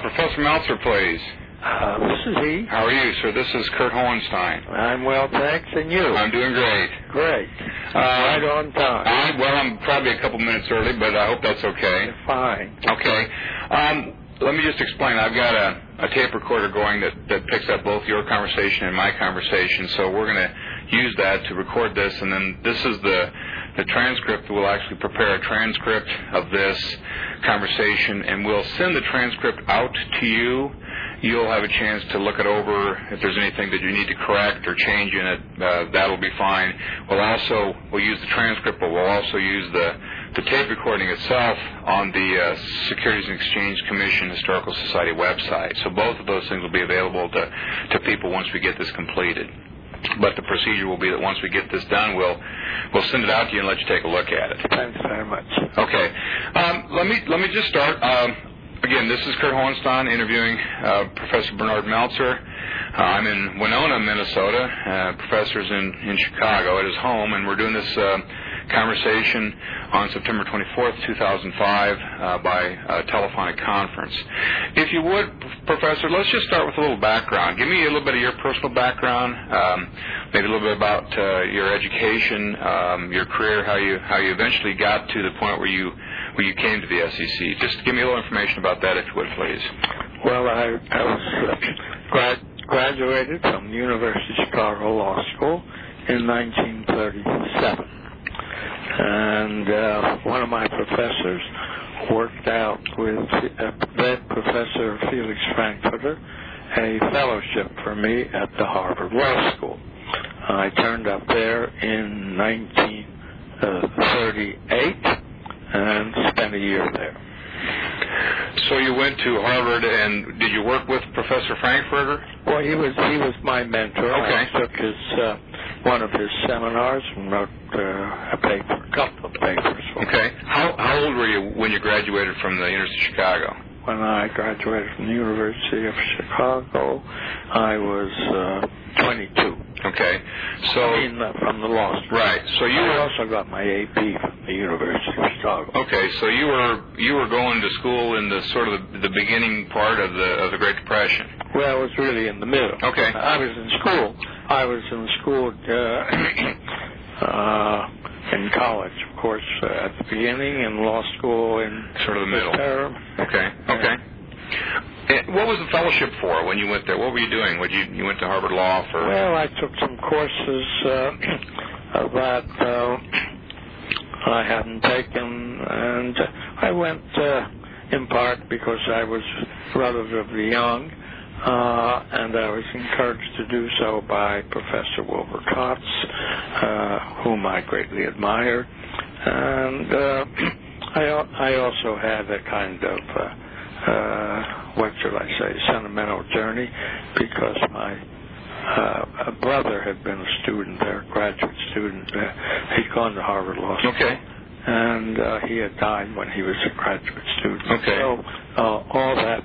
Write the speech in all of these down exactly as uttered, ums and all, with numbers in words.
Professor Meltzer, please. Uh, this is he. How are you, sir? This is Kurt Hohenstein. I'm well, thanks, and you? I'm doing great. Great. Uh, right on time. I, well, I'm probably a couple minutes early, but I hope that's okay. You're fine. Okay. Um, let me just explain. I've got a, a tape recorder going that, that picks up both your conversation and my conversation, so we're going to use that to record this, and then this is the the transcript. We'll actually prepare a transcript of this conversation, and we'll send the transcript out to you. You'll have a chance to look it over. If there's anything that you need to correct or change in it, uh, that'll be fine. We'll also we'll use the transcript, but we'll also use the, the tape recording itself on the uh, Securities and Exchange Commission Historical Society website. So both of those things will be available to, to people once we get this completed. But the procedure will be that once we get this done, we'll we'll send it out to you and let you take a look at it. Thanks very much. Okay. Um, let me let me just start. Um, Again, this is Kurt Hohenstein interviewing uh, Professor Bernard Meltzer. Uh, I'm in Winona, Minnesota. Uh, professor's in, in Chicago at his home, and we're doing this uh, conversation on September twenty-fourth, two thousand five, uh, by uh, telephonic conference. If you would, Professor, let's just start with a little background. Give me a little bit of your personal background, um, maybe a little bit about uh, your education, um, your career, how you how you eventually got to the point where you where you came to the S E C. Just give me a little information about that, if you would, please. Well, I, I was uh, grad, graduated from the University of Chicago Law School in nineteen thirty-seven. And uh, one of my professors worked out with uh, then Professor Felix Frankfurter a fellowship for me at the Harvard Law School. I turned up there in nineteen thirty-eight and spent a year there. So you went to Harvard, and did you work with Professor Frankfurter? Well, he was he was my mentor. Okay. I took his uh, one of his seminars and wrote uh, a paper, a couple of papers. Okay. How how old were you when you graduated from the University of Chicago? When I graduated from the University of Chicago, I was uh, twenty-two. Okay. So I mean, uh, from the law school. Right. So you I were, also got my A P from the University of Chicago. Okay. So you were you were going to school in the sort of the, the beginning part of the of the Great Depression. Well, it was really in the middle. Okay. I was in school. I was in school uh, uh, in college, of course, uh, at the beginning, and law school in sort of the middle. Term. Okay. Okay. And what was the fellowship for when you went there? What were you doing? Would you you went to Harvard Law for? Well, I took some courses uh, that uh, I hadn't taken, and I went uh, in part because I was relatively young, uh, and I was encouraged to do so by Professor Wilbur Kotz, uh, whom I greatly admired, and uh, I I also had a kind of uh, uh, what should I say, sentimental journey, because my uh, brother had been a student there, a graduate student. Uh, he'd gone to Harvard Law School. Okay. And uh, he had died when he was a graduate student. Okay. So uh, all that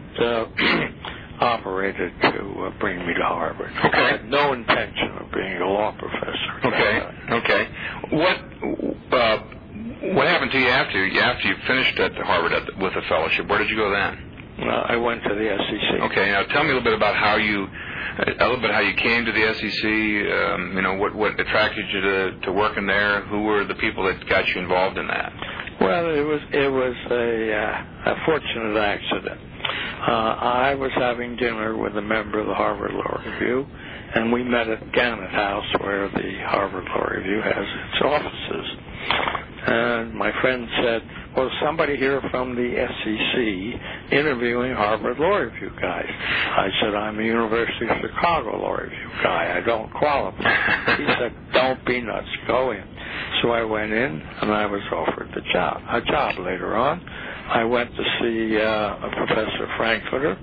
uh, operated to uh, bring me to Harvard. Okay. I had no intention of being a law professor. Okay. Okay. What uh, what happened to you after you after you finished at Harvard at the, with a fellowship? Where did you go then? Uh, I went to the S E C. Okay. Now tell me a little bit about how you a little bit how you came to the S E C. Um, you know, what what attracted you to to working there? Who were the people that got you involved in that? Well, it was it was a, uh, a fortunate accident. Uh, I was having dinner with a member of the Harvard Law Review, and we met at Gannett House, where the Harvard Law Review has its offices. And my friend said, well, somebody here from the S E C interviewing Harvard Law Review guys. I said, I'm a University of Chicago Law Review guy. I don't qualify. He said, don't be nuts. Go in. So I went in, and I was offered the job, a job later on. I went to see uh, Professor Frankfurter,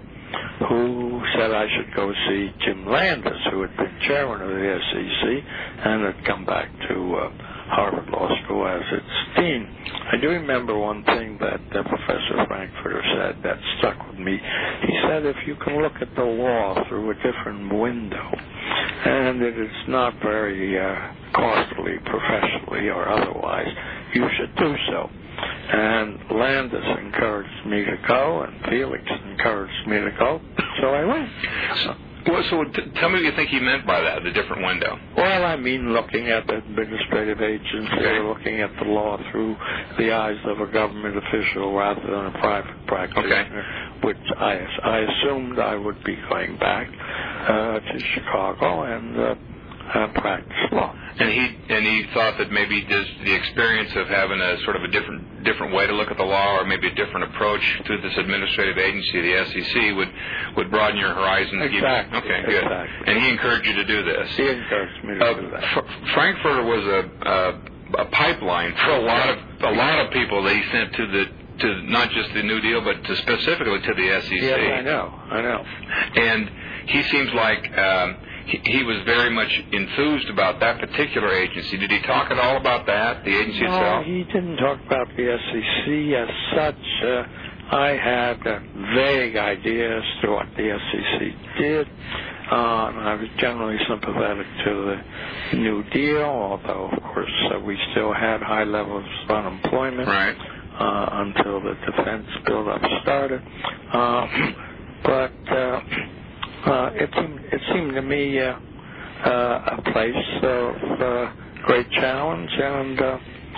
who said I should go see Jim Landis, who had been chairman of the S E C and had come back to uh, Harvard Law School as its dean. I do remember one thing that uh, Professor Frankfurter said that stuck with me. He said, if you can look at the law through a different window, and it is not very uh, costly professionally or otherwise, you should do so. And Landis encouraged me to go, and Felix encouraged me to go, so I went. Well, so t- tell me what you think he meant by that, the different window. Well, I mean looking at the administrative agency, Okay. or looking at the law through the eyes of a government official rather than a private practitioner, Okay. which I, I assumed I would be going back uh, to Chicago and uh, uh, practice law. And he and he thought that maybe just the experience of having a sort of a different different way to look at the law, or maybe a different approach to this administrative agency, the S E C, would would broaden your horizons. Exactly. Okay, good. Exactly. And he encouraged you to do this. He encouraged me to Uh, do that. F- Frankfurter was a, a a pipeline for a lot of a lot of people that he sent to the to not just the New Deal, but to specifically to the S E C. Yes, I know. I know. And he seems like. Um, He, he was very much enthused about that particular agency. Did he talk at all about that, the agency no, itself? he didn't talk about the S E C as such. Uh, I had a vague idea as to what the S E C did. Uh, and I was generally sympathetic to the New Deal, although, of course, uh, we still had high levels of unemployment Right. uh, until the defense buildup started. Uh, but... Uh, Uh, it seemed it seemed to me uh, uh, a place of uh, great challenge, and uh,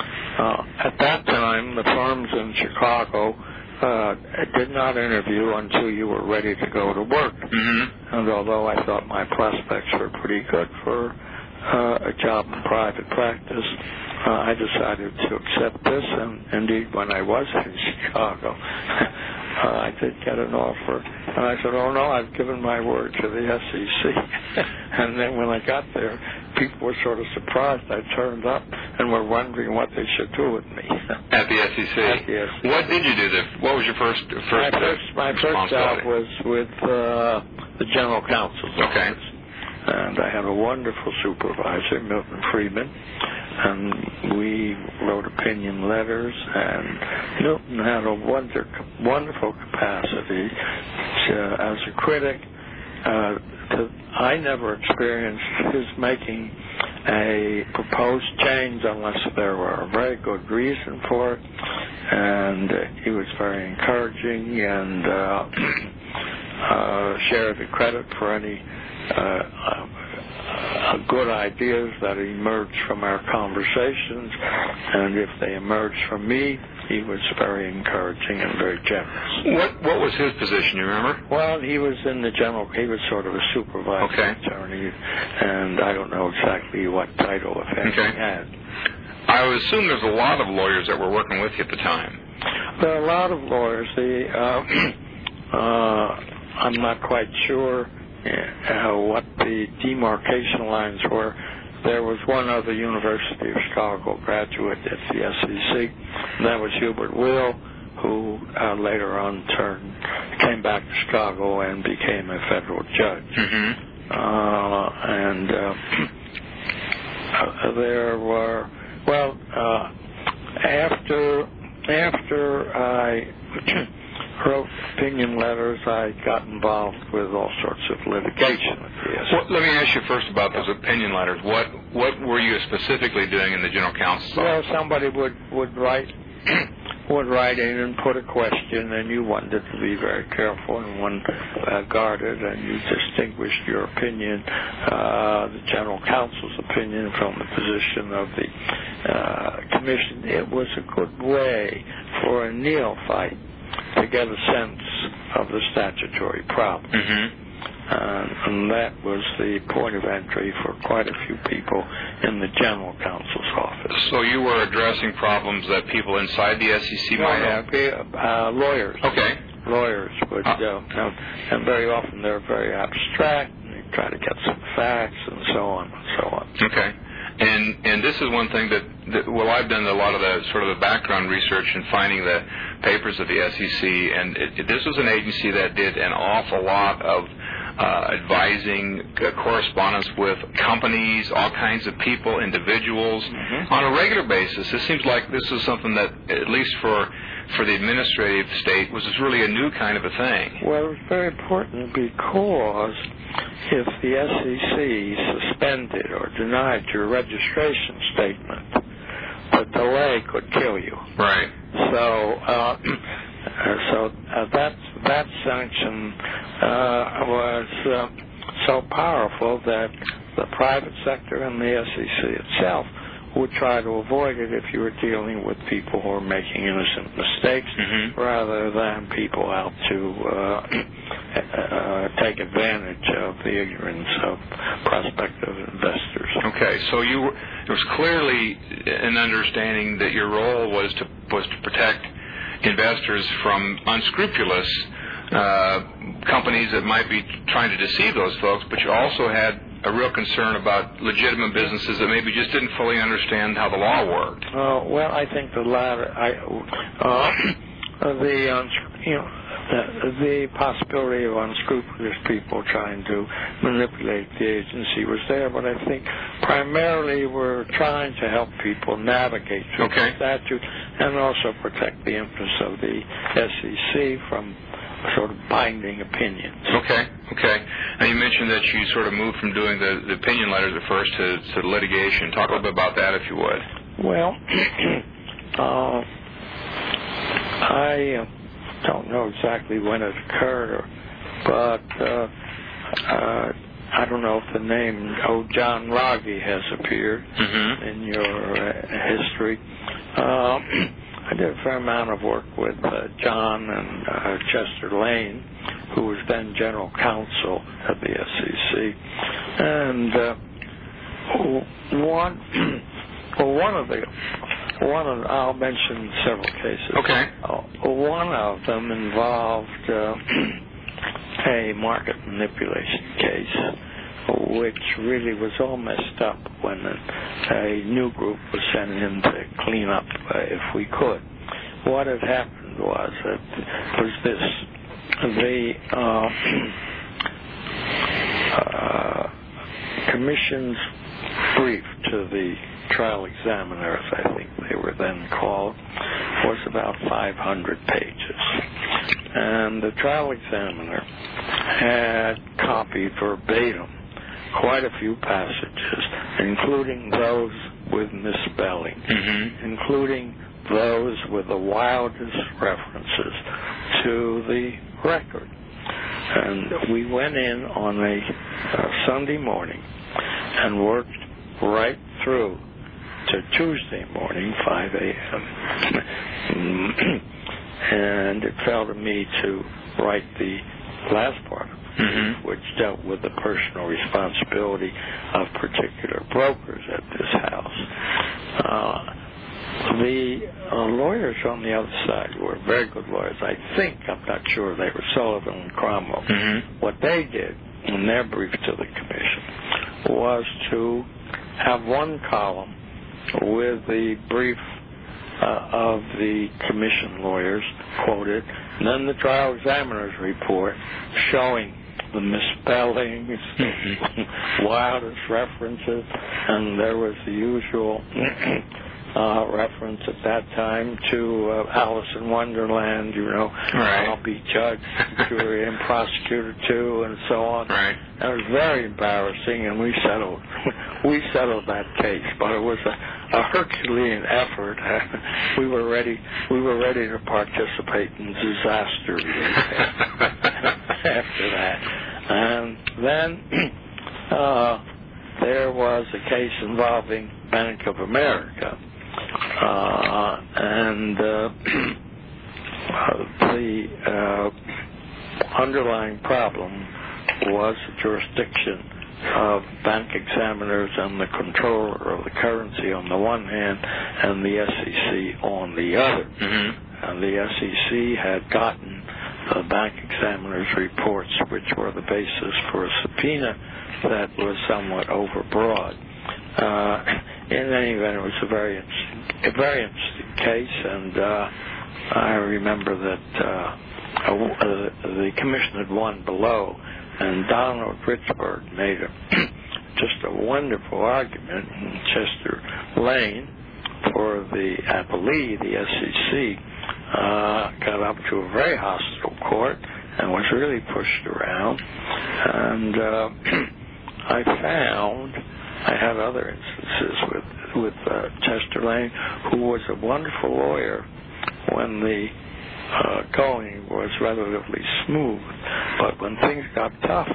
uh, at that time, the firms in Chicago uh, did not interview until you were ready to go to work. Mm-hmm. And although I thought my prospects were pretty good for uh, a job in private practice, uh, I decided to accept this. And indeed, when I was in Chicago, uh, I did get an offer. And I said, oh, no, I've given my word to the S E C. And then when I got there, people were sort of surprised I turned up and were wondering what they should do with me. At the S E C? At the S E C. What did you do there? What was your first first My first, my first job responsibility? was with uh, the General Counsel's Okay. office. And I had a wonderful supervisor, Milton Friedman, and we wrote opinion letters, and Milton had a wonder, wonderful capacity to, as a critic. Uh, to, I never experienced his making a proposed change unless there were a very good reason for it, and uh, he was very encouraging and uh, uh, shared the credit for any Uh, uh, good ideas that emerged from our conversations, and if they emerged from me, he was very encouraging and very generous. What What was his position? You remember? Well, he was in the general. He was sort of a supervising Okay. attorney, and I don't know exactly what title, if any, Okay. he had. I would assume there's a lot of lawyers that were working with you at the time. There are a lot of lawyers. The uh, uh, I'm not quite sure. Uh, what the demarcation lines were. There was one other University of Chicago graduate at the S E C, and that was Hubert Will, who uh, later on turned, came back to Chicago and became a federal judge. Mm-hmm. Uh, and uh, there were, well, uh, after after I wrote opinion letters, I got involved with all sorts of litigation with the S E C. Well, let me ask you first about those opinion letters. What What were you specifically doing in the General Counsel's Well, office? somebody would would write would write in and put a question, and you wanted to be very careful and one uh, guarded, and you distinguished your opinion, uh, the General Counsel's opinion, from the position of the uh, Commission. It was a good way for a neophyte to get a sense of the statutory problem. Mm-hmm. Uh, and that was the point of entry for quite a few people in the General Counsel's office. So you were addressing problems that people inside the S E C might have? Uh, lawyers. Okay. Lawyers would, uh, uh, and very often they're very abstract, and they try to get some facts and so on and so on. Okay. And and this is one thing that, that well, I've done a lot of the sort of the background research and finding the papers of the S E C, and it, it, this was an agency that did an awful lot of uh, advising, uh, correspondence with companies, all kinds of people, individuals, Mm-hmm. on a regular basis. It seems like this is something that, at least for for the administrative state, was really a new kind of a thing. Well, it was very important because if the S E C suspended or denied your registration statement, the delay could kill you. Right. So, uh, so uh, that that sanction uh, was uh, so powerful that the private sector and the S E C itself would try to avoid it if you were dealing with people who were making innocent mistakes, mm-hmm. rather than people out to uh, uh, take advantage of the ignorance of prospective investors. Okay, so you were, there was clearly an understanding that your role was to was to protect investors from unscrupulous uh, companies that might be trying to deceive those folks, but you also had a real concern about legitimate businesses that maybe just didn't fully understand how the law worked. Uh, well, I think the latter. I, uh, the um, you know the, the possibility of unscrupulous people trying to manipulate the agency was there, but I think primarily we're trying to help people navigate through okay. the statute and also protect the interests of the S E C from sort of binding opinions. Okay, okay. Now you mentioned that you sort of moved from doing the, the opinion letters at first to, to litigation. Talk a little bit about that, if you would. Well, uh, I uh, don't know exactly when it occurred, but uh, uh, I don't know if the name Oh John Rogge has appeared mm-hmm. in your uh, history. Uh, I did a fair amount of work with uh, John and uh, Chester Lane, who was then general counsel at the S E C, and uh, one, well, one of the, one of I'll mention several cases. Okay. Uh, one of them involved uh, a market manipulation case, which really was all messed up when a, a new group was sent in to clean up uh, if we could. What had happened was that was this: the uh, uh, commission's brief to the trial examiners, I think they were then called, was about five hundred pages, and the trial examiner had copied verbatim quite a few passages, including those with misspelling, mm-hmm. including those with the wildest references to the record. And we went in on a uh, Sunday morning and worked right through to Tuesday morning, five a.m. And it fell to me to write the last part of Mm-hmm. which dealt with the personal responsibility of particular brokers at this house. Uh, the uh, lawyers on the other side were very good lawyers. I think, I'm not sure, they were Sullivan and Cromwell. Mm-hmm. What they did in their brief to the commission was to have one column with the brief uh, of the commission lawyers quoted, and then the trial examiner's report showing the misspellings, mm-hmm. wildest references, and there was the usual uh, reference at that time to uh, Alice in Wonderland, you know, right. I'll be judge, jury, and prosecutor too, and so on. Right. That was very embarrassing, and we settled we settled that case, but it was a, a Herculean effort. we were ready we were ready to participate in disaster after that. And then uh, there was a case involving Bank of America, uh, and uh, the uh, underlying problem was the jurisdiction of bank examiners and the controller of the currency on the one hand, and the S E C on the other. Mm-hmm. And the S E C had gotten the bank examiners' reports, which were the basis for a subpoena that was somewhat overbroad. Uh, in any event, it was a very interesting, a very interesting case, and uh, I remember that uh, uh, the commission had won below, and Donald Richburg made a, just a wonderful argument in Chester Lane for the appellee, the S E C. Uh, got up to a very hostile court and was really pushed around. And uh, I found I had other instances with with uh, Chester Lane, who was a wonderful lawyer, when the uh, going was relatively smooth. But when things got tough,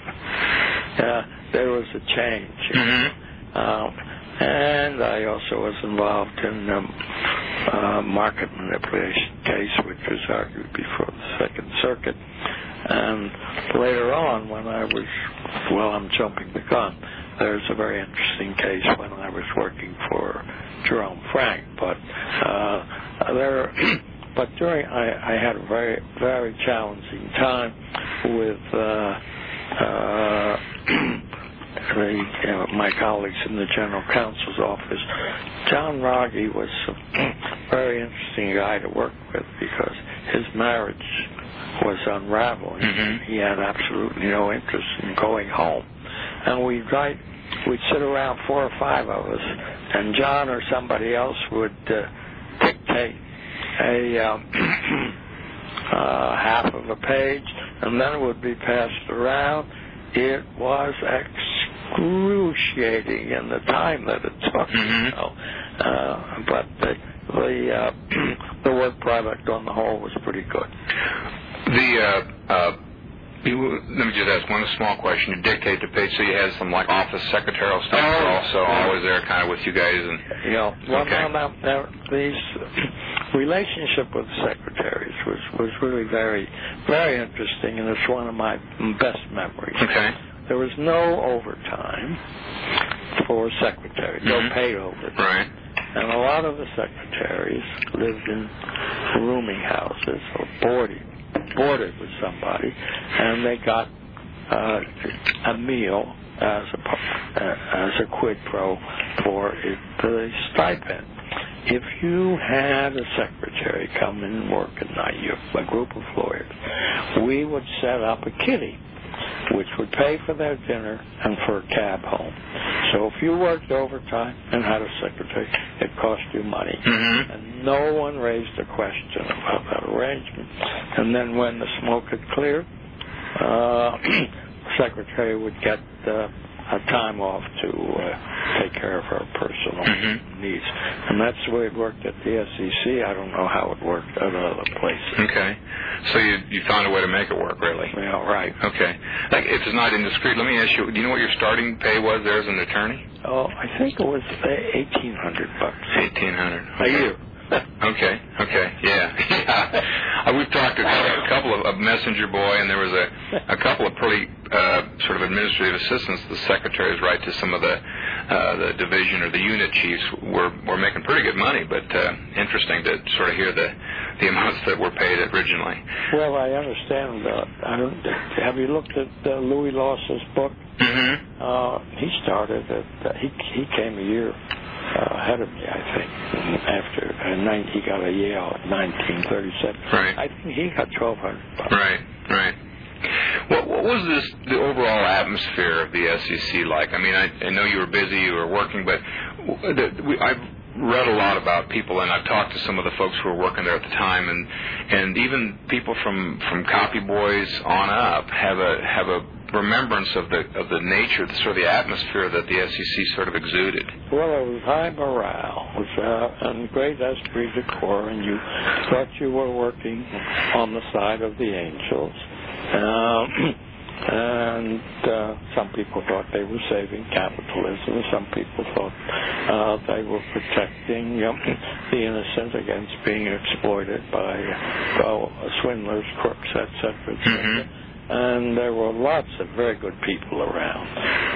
uh, there was a change. Mm-hmm. Um, and I also was involved in um, uh, market manipulation case, which was argued before the Second Circuit. And later on, when I was, well, I'm jumping the gun, there's a very interesting case when I was working for Jerome Frank. But uh, there, but during, I, I had a very, very challenging time with uh, uh, the, you know, my colleagues in the General Counsel's office. John Rogge was a very interesting guy to work with because his marriage was unraveling. Mm-hmm. He had absolutely no interest in going home. And we'd write, we'd sit around, four or five of us, and John or somebody else would uh, dictate a um, uh, half of a page, and then it would be passed around. It was excruciating in the time that it took. Mm-hmm. You know. uh, but the the, uh, the work product on the whole was pretty good. The uh, uh, you, let me just ask one small question. You dictate the page, so you had some like office secretarial stuff Oh, also yeah. always there, kind of with you guys, and You know, well, okay. now, now, now, these relationship with secretaries was was really very, very interesting, and it's one of my best memories. Okay. There was no overtime for secretaries, Mm-hmm. no paid overtime. Right. And a lot of the secretaries lived in rooming houses or boarded, boarded with somebody, and they got uh, a meal as a uh, as a quid pro for it, the stipend. If you had a secretary come in and work at night, you a group of lawyers, we would set up a kitty, which would pay for their dinner and for a cab home. So if you worked overtime and had a secretary, it cost you money. Mm-hmm. And no one raised a question about that arrangement. And then when the smoke had cleared, uh, the secretary would get uh, a time off to uh, take care of her personal Mm-hmm. needs. And that's the way it worked at the S E C. I don't know how it worked at other places. Okay. So you you found a way to make it work, really. Yeah, right. Okay. Like, if it's not indiscreet, let me ask you, do you know what your starting pay was there as an attorney? Oh, I think it was eighteen hundred bucks eighteen hundred. a year. Okay, okay, yeah. yeah. Uh, we've talked to a couple of, of messenger boy, and there was a, a couple of pretty uh, sort of administrative assistants. The secretaries write to some of the uh, the division or the unit chiefs were were making pretty good money, but uh, interesting to sort of hear the the amounts that were paid originally. Well, I understand. Uh, I don't. Have you looked at uh, Louis Loss's book? Mm-hmm. Uh, he started at. Uh, he he came a year uh, ahead of me, I think. After uh, nine, he got a Yale at nineteen thirty-seven. Right. I think he got twelve hundred bucks. Right. Right. What, what was this the overall atmosphere of the S E C like? I mean, I, I know you were busy, you were working, but the, we, I've read a lot about people, and I've talked to some of the folks who were working there at the time, and and even people from, from copy boys on up have a have a remembrance of the of the nature, the sort of the atmosphere that the S E C sort of exuded. Well, it was high morale, it was uh, and great esprit de corps, and you thought you were working on the side of the angels. Um, and uh, some people thought they were saving capitalism. Some people thought uh, they were protecting um, the innocent against being exploited by well, swindlers, crooks, et cetera, et cetera. Mm-hmm. And there were lots of very good people around.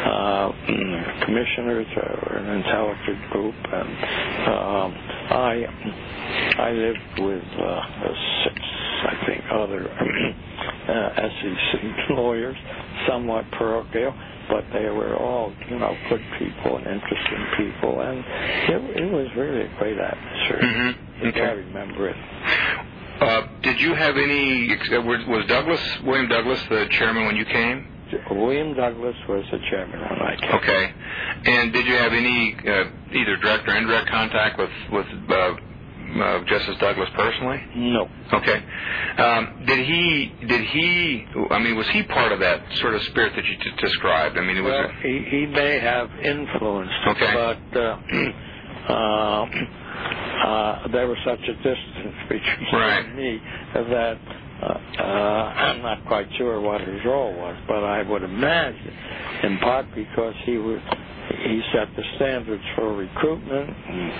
Uh, commissioners are an intelligent group, and um, I I lived with uh, six, I think, other uh, S E C lawyers, somewhat parochial, but they were all, you know, good people and interesting people, and it, it was really a great atmosphere. Mm-hmm. Okay. I remember it. Uh, did you have any? Was Douglas William Douglas the chairman when you came? William Douglas was the chairman when I came. Okay. And did you have any uh, either direct or indirect contact with with uh, uh, Justice Douglas personally? No. Okay. Um, did he? Did he? I mean, was he part of that sort of spirit that you t- described? I mean, it was. Well, a, he, he may have influenced, okay. but uh, uh, uh, there was such a distance between right. him and me that uh, uh, I'm not quite sure what his role was, but I would imagine, in part because he was he set the standards for recruitment,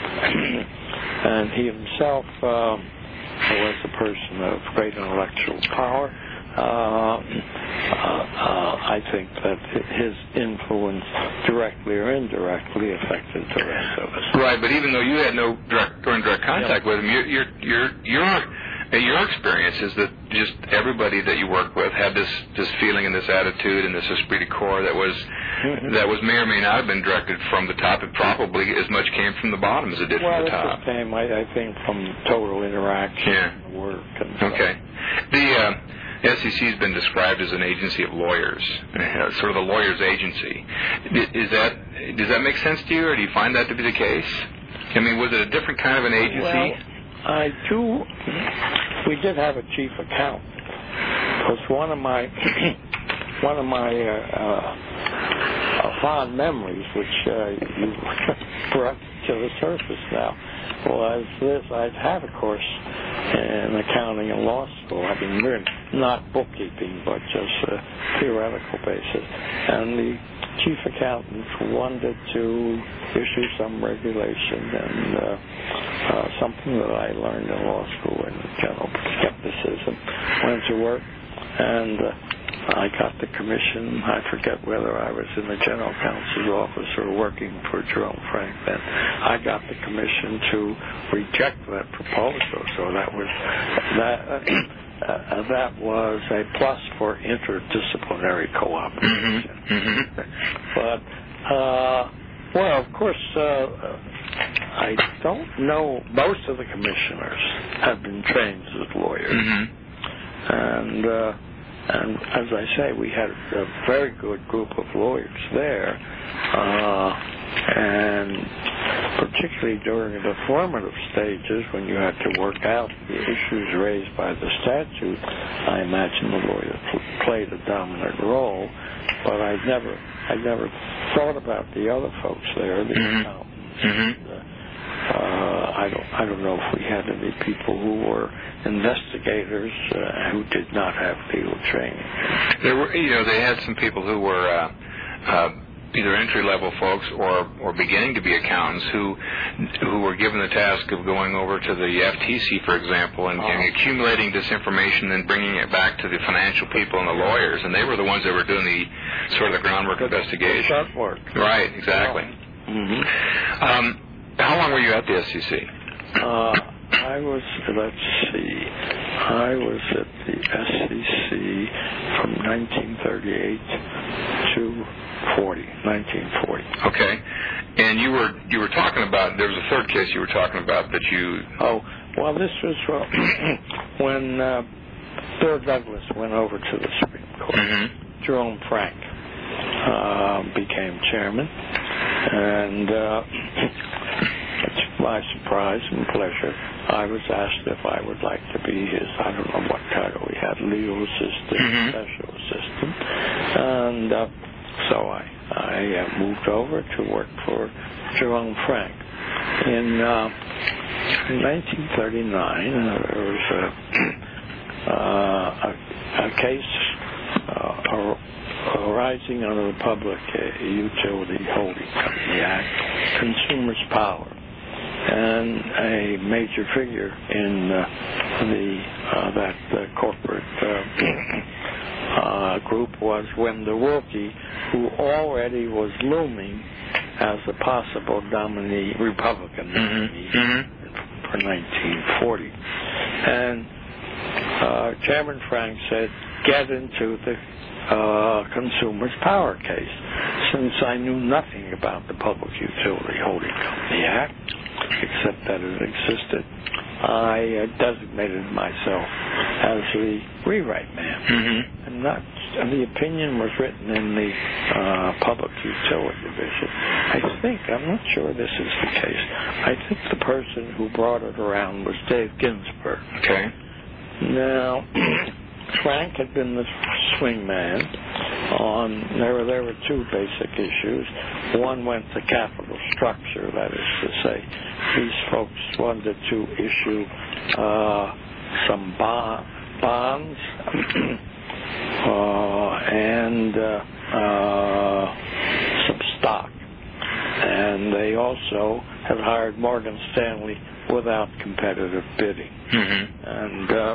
and he himself uh, was a person of great intellectual power. Uh, uh, uh, I think that his influence, directly or indirectly, affected the rest of us. Right, but even though you had no direct or indirect contact yeah. with him, your your your your your experience is that just everybody that you worked with had this, this feeling and this attitude and this esprit de corps that was mm-hmm. that was may or may not have been directed from the top. It probably as much came from the bottom as it did well, from the top. Well, it came, I, I think, from total interaction yeah. and work. And stuff. Okay. The uh, S E C has been described as an agency of lawyers, uh, sort of a lawyer's agency. Is that does that make sense to you, or do you find that to be the case? I mean, was it a different kind of an agency? Well, I do. We did have a chief accountant. Because one of my one of my uh, uh, fond memories, which uh, you brought to the surface now, was this. I'd had a course in accounting and law school. I mean, really not bookkeeping, but just a theoretical basis. And the chief accountant wanted to issue some regulation, and uh, uh, something that I learned in law school in general skepticism. Went to work, and uh, I got the commission. I forget whether I was in the general counsel's office or working for Jerome Frank then. I got the commission to reject that proposal, so that was that. Uh, Uh, that was a plus for interdisciplinary cooperation. Mm-hmm. Mm-hmm. But, uh, well, of course, uh, I don't know. Most of the commissioners have been trained as lawyers. Mm-hmm. And, uh, and as I say, we had a very good group of lawyers there. Uh, and particularly during the formative stages, when you had to work out the issues raised by the statute, I imagine the lawyer played a dominant role. But I never, I never thought about the other folks there, the mm-hmm. accountants. Mm-hmm. Uh, I don't, I don't know if we had any people who were investigators uh, who did not have legal training. There were, you know, they had some people who were. Uh, uh, either entry-level folks or, or beginning to be accountants who who were given the task of going over to the F T C, for example, and, oh. and accumulating this information and bringing it back to the financial people and the lawyers, and they were the ones that were doing the sort of the groundwork Good, investigation. Good work. Right, exactly. Oh. Mm-hmm. Um, how long were you at the S E C? Uh, I was, let's see, I was at the S E C from nineteen thirty-eight to forty, nineteen forty. Okay, and you were you were talking about there was a third case you were talking about that you. Oh, well, this was uh, when uh, Bill Douglas went over to the Supreme Court. Mm-hmm. Jerome Frank uh, became chairman, and uh, to my surprise and pleasure, I was asked if I would like to be his. I don't know what title he had, legal assistant, mm-hmm. special assistant, and. Uh, So I, I uh, moved over to work for Jerome Frank. In, uh, in nineteen thirty-nine, uh, there was a, uh, a, a case uh, arising under the Public uh, Utility Holding Company Act, Consumers Power. And a major figure in uh, the uh, that uh, corporate uh, uh, group was Wendell Willkie, who already was looming as a possible nominee, Republican nominee mm-hmm. for nineteen forty. And uh, Chairman Frank said, get into the uh, Consumers Power case. Since I knew nothing about the Public Utility Holding Company Act, except that it existed, I uh, designated myself as the rewrite man. Mm-hmm. And not, and the opinion was written in the uh, Public Utility Division. I think, I'm not sure this is the case, I think the person who brought it around was Dave Ginsburg. Okay. Now, Frank had been the swing man, on there were there were two basic issues. One went to capital structure, that is to say, these folks wanted to issue uh, some bond, bonds uh, and uh, uh, some stock, and they also had hired Morgan Stanley without competitive bidding. Mm-hmm. And uh,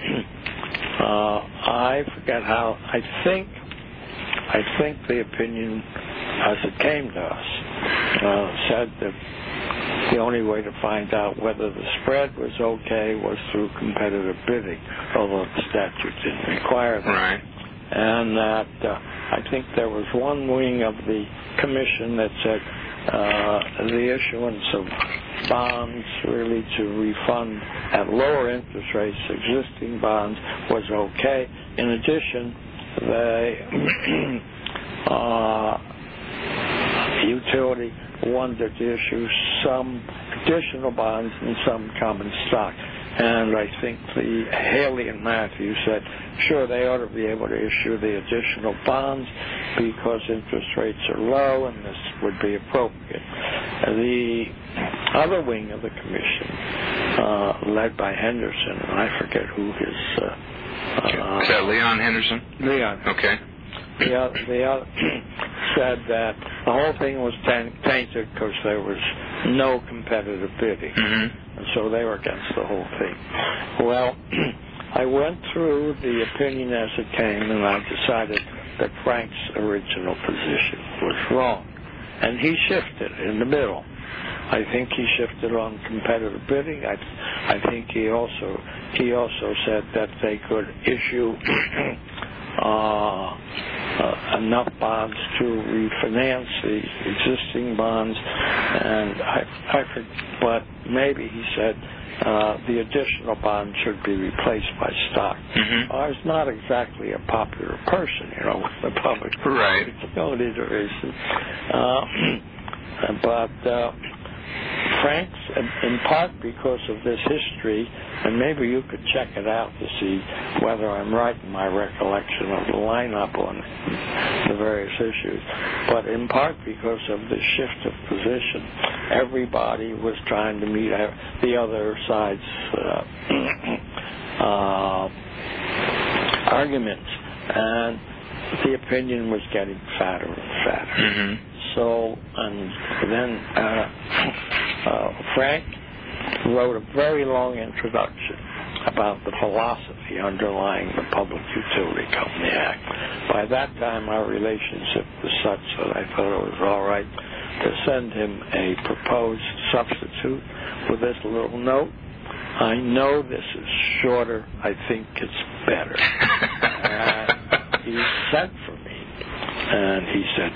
uh, I forget how. I think I think the opinion, as it came to us, uh, said that the only way to find out whether the spread was okay was through competitive bidding, although the statute didn't require that. Right. And that uh, I think there was one wing of the commission that said uh, the issuance of bonds really to refund at lower interest rates existing bonds was okay. In addition, the uh, utility wanted to issue some additional bonds and some common stock. And I think the Haley and Matthews said, sure, they ought to be able to issue the additional bonds because interest rates are low and this would be appropriate. The other wing of the commission, uh, led by Henderson, and I forget who his... Uh, uh, Is that Leon Henderson? Leon. Okay. The other, the other said that the whole thing was tainted because there was no competitive bidding. Mm-hmm. And so they were against the whole thing. Well, I went through the opinion as it came, and I decided that Frank's original position was wrong. And he shifted in the middle. I think he shifted on competitive bidding. I, I think he also he also said that they could issue uh, uh, enough bonds to refinance the existing bonds, and I, I but maybe he said uh, the additional bonds should be replaced by stock. Mm-hmm. I was not exactly a popular person, you know, with the public right. utility division, uh, but. Uh, Frank's, in part because of this history, and maybe you could check it out to see whether I'm right in my recollection of the lineup on the various issues, but in part because of the shift of position, everybody was trying to meet the other side's uh, uh, arguments, and the opinion was getting fatter and fatter. Mm-hmm. So, and then uh, uh, Frank wrote a very long introduction about the philosophy underlying the Public Utility Company Act. By that time, our relationship was such that I thought it was all right to send him a proposed substitute with this little note. I know this is shorter. I think it's better. And he sent for me, and he said,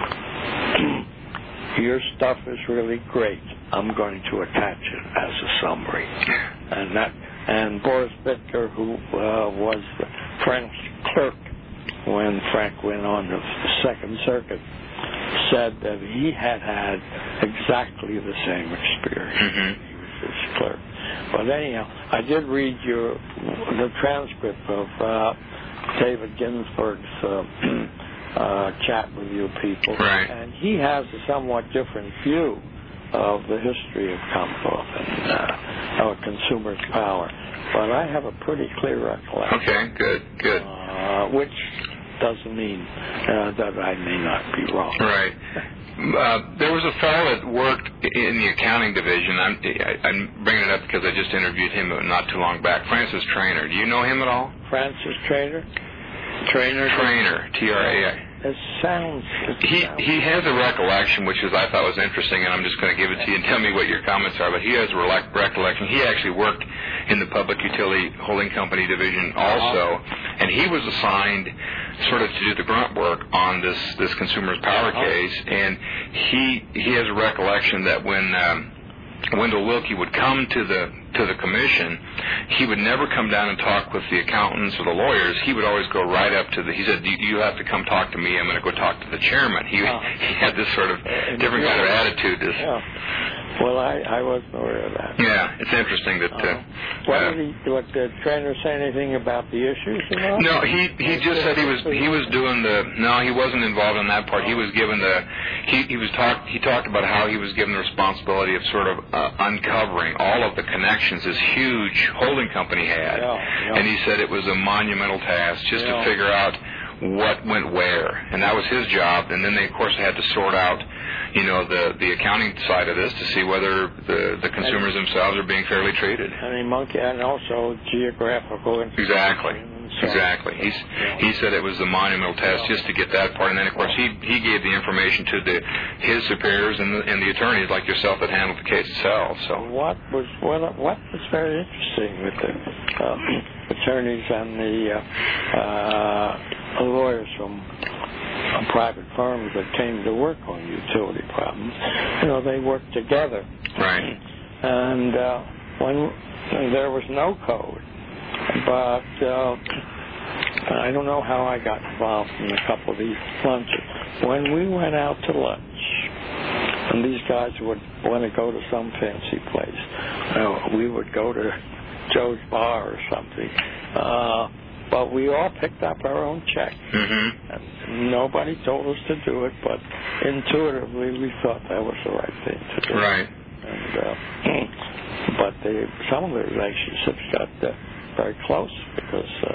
your stuff is really great. I'm going to attach it as a summary. And that, and Boris Bitker, who uh, was Frank's clerk when Frank went on the Second Circuit, said that he had had exactly the same experience. Mm-hmm. He was his clerk. But anyhow, I did read your the transcript of uh, David Ginsburg's uh, Uh, chat with you people, right. And he has a somewhat different view of the history of Commonwealth and uh, our consumers' power. But I have a pretty clear recollection. Okay, good, good. Uh, which doesn't mean uh, that I may not be wrong. Right. Uh, there was a fellow that worked in the accounting division. I'm, I, I'm bringing it up because I just interviewed him not too long back. Francis Trainer. Do you know him at all? Francis Trainer? Trainer? Trainer, T R A I. It sounds... It he sounds. he has a recollection, which is I thought was interesting, and I'm just going to give it to you and tell me what your comments are. But he has a re- recollection. He actually worked in the Public Utility Holding Company division also, and he was assigned sort of to do the grunt work on this this Consumers Power case. And he he has a recollection that when um, Wendell Willkie would come to the to the commission, he would never come down and talk with the accountants or the lawyers. He would always go right up to the, he said, you, you have to come talk to me. I'm going to go talk to the chairman. He, uh, he had this sort of different kind of attitude. This. Yeah. Well, I, I wasn't aware of that. Yeah, it's interesting that. Uh, uh, what uh, did he? What did the trainer say anything about the issues at all? No, he he just said he was he was doing the. No, he wasn't involved in that part. He was given the. He he was talk. He talked about how he was given the responsibility of sort of uh, uncovering all of the connections this huge holding company had, yeah, yeah. and he said it was a monumental task just yeah. to figure out what went where, and that was his job. And then they, of course, had to sort out, you know, the the accounting side of this to see whether the the consumers and, themselves are being fairly treated. I mean, monkey, and also geographical. Exactly. So, exactly. He's, yeah. He said it was the monumental test yeah. just to get that part, and then of course he he gave the information to the his superiors and the, and the attorneys like yourself that handled the case itself. So what was what what was very interesting with the uh, attorneys and the uh, uh, lawyers from uh, private firms that came to work on utility problems, you know, they worked together. Right. And uh, when there was no code. But uh, I don't know how I got involved in a couple of these lunches. When we went out to lunch, and these guys would want to go to some fancy place, uh, we would go to Joe's Bar or something. Uh, but we all picked up our own check. Mm-hmm. And nobody told us to do it, but intuitively we thought that was the right thing to do. Right. And uh, but they, some of the relationships got uh, very close because uh,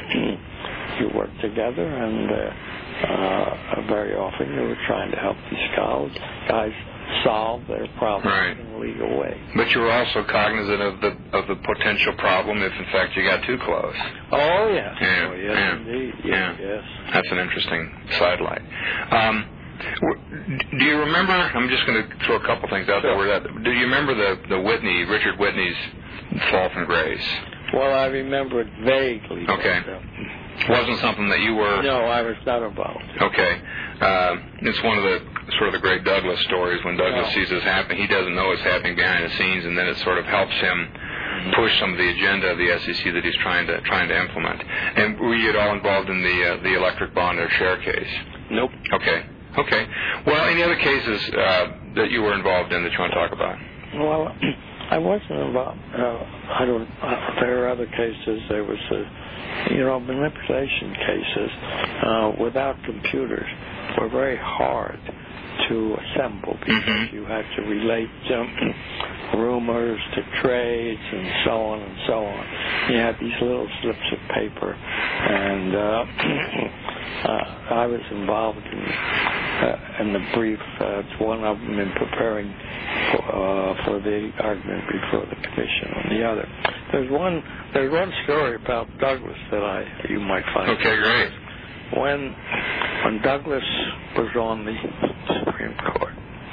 you work together, and uh, uh, very often you were trying to help these guys, guys solve their problems right. in a legal way. But you were also cognizant of the of the potential problem if, in fact, you got too close. Oh yes, yeah. oh yes, yeah. indeed, yes, yeah. yes. That's an interesting sidelight. Um, do you remember? I'm just going to throw a couple things out sure. there. Do you remember the the Whitney, Richard Whitney's Fall from Grace? Well, I remember it vaguely. Okay. But, uh, wasn't something that you were... No, I was not involved. Okay. Uh, it's one of the sort of the great Douglas stories. When Douglas no. sees this happening, he doesn't know it's happening behind the scenes, and then it sort of helps him push some of the agenda of the S E C that he's trying to trying to implement. And were you at all involved in the uh, the electric bond or share case? Nope. Okay. Okay. Well, any other cases uh, that you were involved in that you want to talk about? Well, I wasn't involved. Uh, I don't. Uh, there are other cases. There was, uh, you know, manipulation cases uh, without computers were very hard to assemble because mm-hmm. you had to relate um, rumors to trades and so on and so on. You had these little slips of paper, and uh, uh, I was involved in, uh, in the brief. Uh, it's one of them in preparing for, uh, for the argument before the commission on the other. There's one. There's one story about Douglas that I you might find. Okay, great. When when Douglas was on the Supreme Court,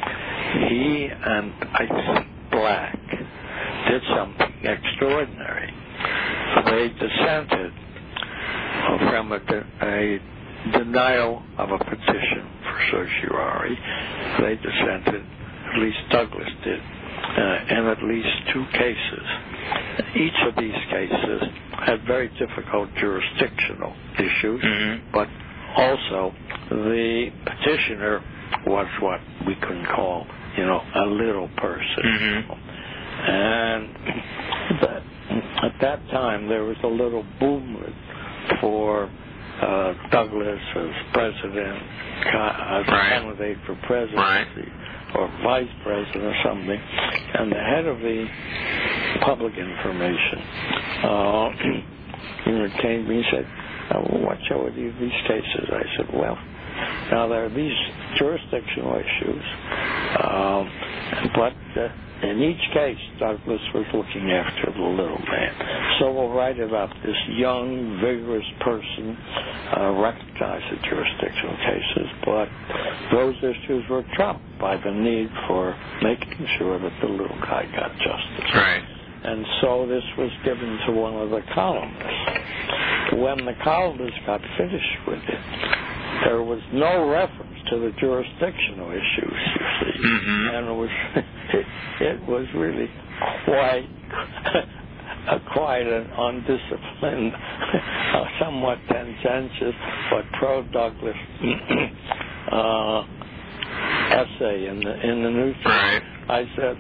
he and Ike Black did something extraordinary. They dissented from a, de- a denial of a petition for certiorari. They dissented, at least Douglas did, uh, in at least two cases. Each of these cases had very difficult jurisdictional issues, mm-hmm. but also the petitioner was what we can call, you know, a little person. Mm-hmm. And that, at that time, there was a little movement for uh, Douglas as president, as right. a candidate for presidency. Right. Or vice president or something, and the head of the public information, uh, you know, came to me and said, well, what shall we do with these cases? I said, well, now there are these jurisdictional issues, um, but uh, in each case, Douglas was looking after the little man. So we'll write about this young, vigorous person, uh, recognize the jurisdictional cases, but those issues were trumped by the need for making sure that the little guy got justice. Right. And so this was given to one of the columnists. When the columnist got finished with it, there was no reference to the jurisdictional issues, you see. Mm-hmm. And it was it, it was really quite uh, quite an undisciplined, uh, somewhat tendentious, but pro-Douglas uh, essay in the in the newspaper. Right. I said,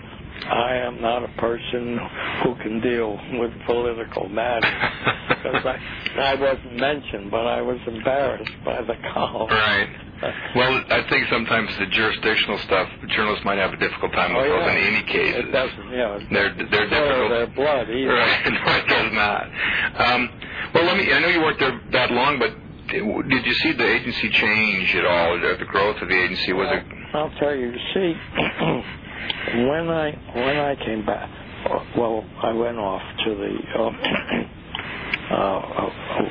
I am not a person who can deal with political matters because I, I wasn't mentioned, but I was embarrassed by the column. Right. Well, I think sometimes the jurisdictional stuff, journalists might have a difficult time with oh, those yeah. in any case. It doesn't, you know. They're, they're difficult. Their blood either. Right, no, it does not. Um, well, let me, I know you weren't there that long, but did you see the agency change at all, the growth of the agency? Was well, it? I'll tell you, see, when I when I came back, well, I went off to the, uh, uh,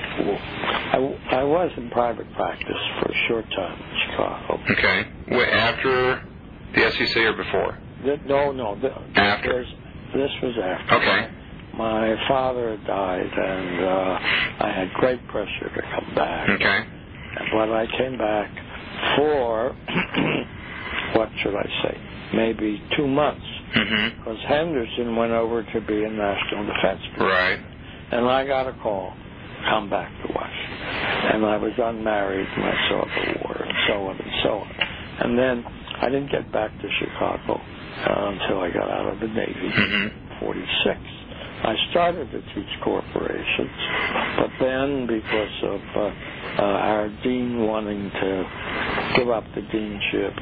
I, I was in private practice for a short time in Chicago. Okay. Well, after the S E C or before? The, no, no. The, after? This was after. Okay. My father had died, and uh, I had great pressure to come back. Okay. But I came back for, what should I say, maybe two months. Mm-hmm. Because Henderson went over to be in National Defense Bureau. Right. And I got a call, come back to Washington. And I was unmarried, and I saw the war, and so on and so on. And then I didn't get back to Chicago uh, until I got out of the Navy, mm-hmm. forty-six. I started to teach corporations, but then because of uh, uh, our dean wanting to give up the deanship,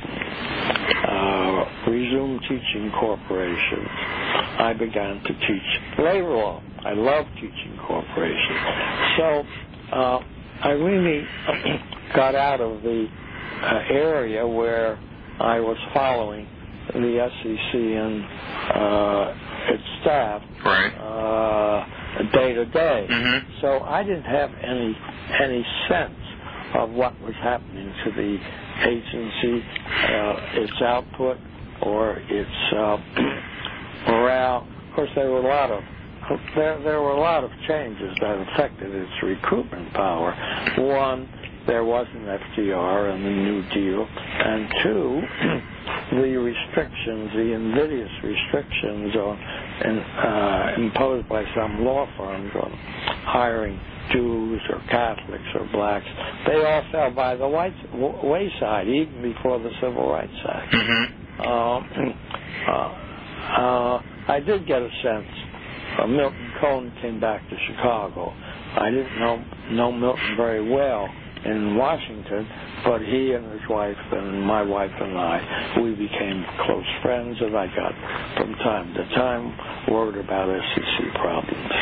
uh, resume teaching corporations, I began to teach labor law. I love teaching corporations. So uh, I really got out of the uh, area where I was following the S E C and uh, its staff right. uh, day to day. Mm-hmm. So I didn't have any any sense of what was happening to the agency, uh, its output, or its uh, morale. Of course, there were a lot of there there were a lot of changes that affected its recruitment power. One, there was an F D R and the New Deal, and two, the restrictions, the invidious restrictions on, and, uh, imposed by some law firms on hiring Jews or Catholics or blacks, they all fell by the white, w- wayside, even before the Civil Rights Act. Mm-hmm. Uh, uh, uh, I did get a sense. Uh, Milton Cohen came back to Chicago. I didn't know know Milton very well in Washington, but he and his wife and my wife and I, we became close friends, and I got, from time to time, word about S E C problems.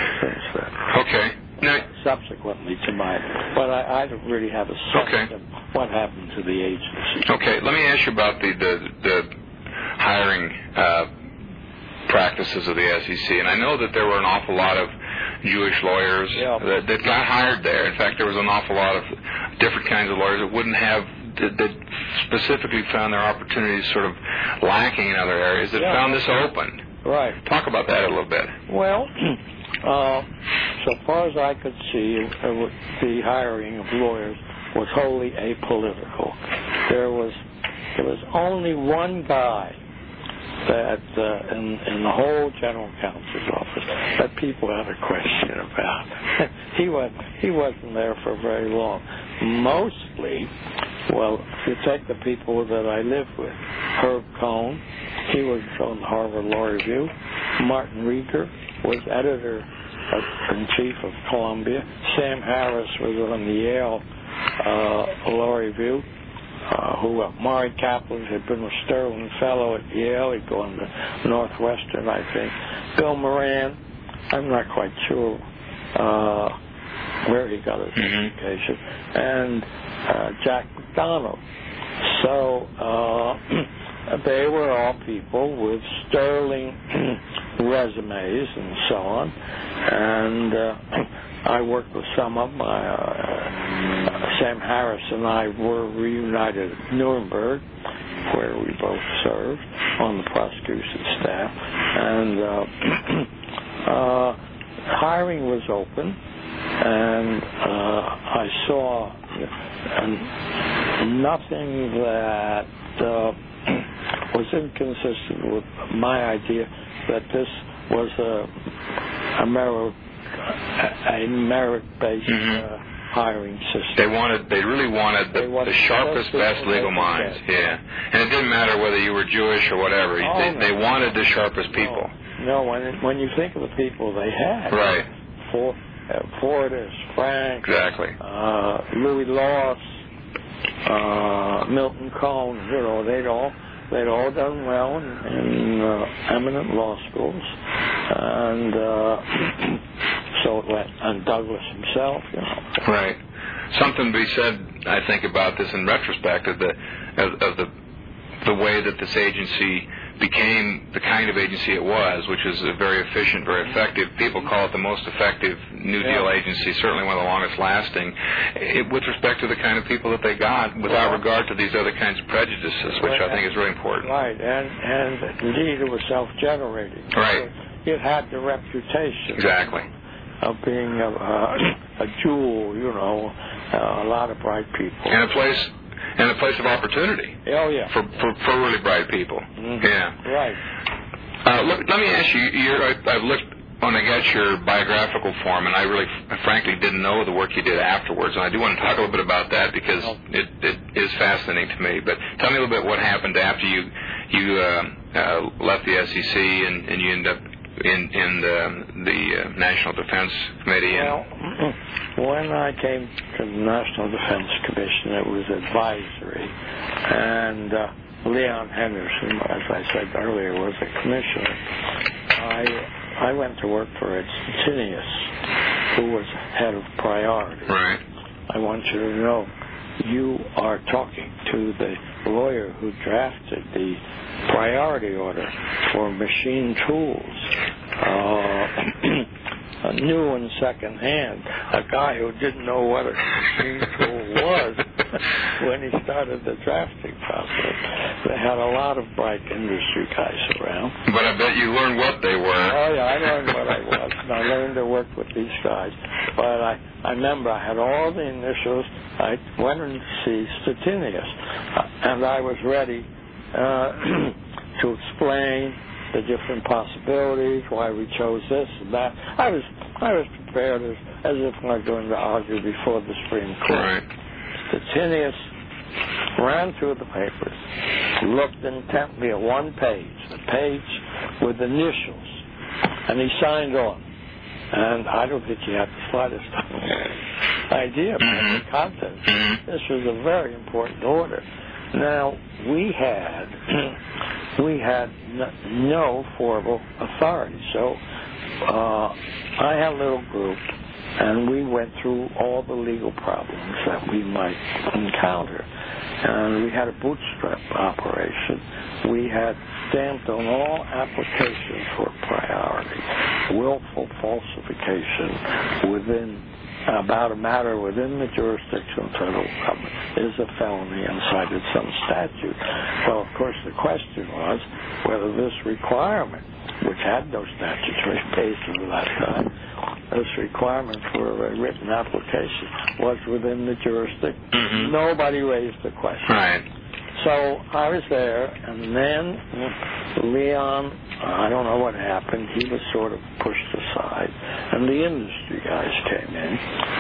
Okay. Now, subsequently to my, but I, I don't really have a sense okay. of what happened to the agency. Okay, let me ask you about the the, the hiring uh, practices of the S E C, and I know that there were an awful lot of Jewish lawyers yeah. that, that got hired there. In fact, there was an awful lot of different kinds of lawyers that wouldn't have, that, that specifically found their opportunities sort of lacking in other areas, that yeah. found this open. Right. Talk about that a little bit. Well, uh, so far as I could see, uh, the hiring of lawyers was wholly apolitical. There was there was only one guy that uh, in, in the whole general counsel's office that people had a question about. he was he wasn't there for very long. Mostly, well, if you take the people that I lived with, Herb Cohn, he was on the Harvard Law Review. Martin Rieger was editor in chief of Columbia. Sam Harris was on the Yale uh, Law Review. Uh, who uh, Maury Kaplan had been a Sterling Fellow at Yale. He'd gone to Northwestern, I think. Bill Moran, I'm not quite sure uh, where he got his mm-hmm. education, and uh, Jack McDonald. So uh, they were all people with sterling resumes and so on, and uh, I worked with some of them. I, uh, Sam Harris and I were reunited at Nuremberg, where we both served on the prosecution staff, and uh, uh, hiring was open, and uh, I saw uh, nothing that uh, was inconsistent with my idea that this was a, a merit a merit-based mm-hmm. uh, hiring system. They wanted, they really wanted the, wanted the sharpest, the best legal minds. Get. Yeah, and it didn't matter whether you were Jewish or whatever. Oh, they, no. they wanted the sharpest people. No, no when when you think of the people they had, right? For, uh, Fortas, Frank, exactly. Uh, Louis Loss, uh, Milton Cohn. You know, they'd all they'd all done well in, in uh, eminent law schools, and uh, so it went. And Douglas himself, you know. Right. Something to be said, I think, about this in retrospect of the of, of the the way that this agency became the kind of agency it was, which is a very efficient, very effective. People call it the most effective New Deal yeah. agency, certainly one of the longest lasting, it, with respect to the kind of people that they got, without well, regard to these other kinds of prejudices, which well, I think is really important. Right, and and indeed it was self-generating. Right. It had the reputation. Exactly. Of being a, uh, a jewel, you know, uh, a lot of bright people. And a place, and a place of opportunity. Oh yeah. For for, for really bright people. Mm-hmm. Yeah. Right. Uh, look, let me ask you. You're, I, I've looked when I got your biographical form, and I really, frankly, didn't know the work you did afterwards. And I do want to talk a little bit about that because oh. it, it is fascinating to me. But tell me a little bit what happened after you you uh, uh, left the S E C and, and you ended up in in the, the uh, National Defense Committee. And well, when I came to the National Defense Commission, it was advisory, and uh, Leon Henderson, as I said earlier, was a commissioner. I I went to work for Ed Stettinius, who was head of priority. Right. I want you to know, you are talking to the lawyer who drafted the priority order for machine tools, uh, new and second hand, a guy who didn't know what a machine tool was when he started the drafting process. They had a lot of bright industry guys around. But I bet you learned what they were. Oh yeah, I learned what I was, and I learned to work with these guys. But I, I remember I had all the initials. I went in to see Stettinius, and I was ready uh, to explain the different possibilities, why we chose this and that. I was I was prepared as, as if I was going to argue before the Supreme Court. Right. Stettinius ran through the papers, looked intently at one page, the page with initials, and he signed on. And I don't think he had the slightest idea about mm-hmm. the content. Mm-hmm. This was a very important order. Now, we had we had n- no formal authority. So uh, I had a little group, and we went through all the legal problems that we might encounter. And we had a bootstrap operation. We had stamped on all applications for priority, willful falsification within about a matter within the jurisdiction of the federal government is a felony and cited some statute. Well, of course, the question was whether this requirement, which had no statutory basis at that time, this requirement for a written application was within the jurisdiction. Mm-hmm. Nobody raised the question. Right. So I was there, and then Leon, I don't know what happened, he was sort of pushed aside, and the industry guys came in.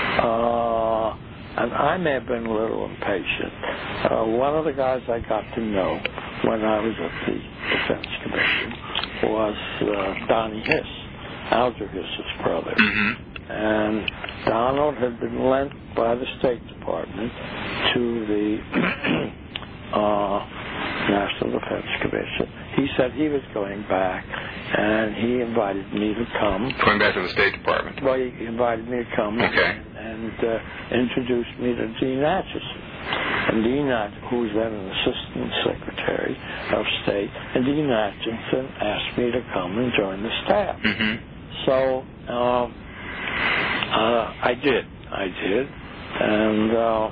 Uh, and I may have been a little impatient. Uh, one of the guys I got to know when I was at the Defense Commission was uh, Donnie Hiss, Alger Hiss's brother. Mm-hmm. And Donald had been lent by the State Department to the uh, National Defense Commission. He said he was going back, and he invited me to come. Going back to the State Department. Well, he invited me to come okay. and, and uh, introduced me to Dean Acheson. And Dean Acheson, who was then an Assistant Secretary of State, and Dean Acheson asked me to come and join the staff. Mm-hmm. So uh, uh, I did. I did. And uh,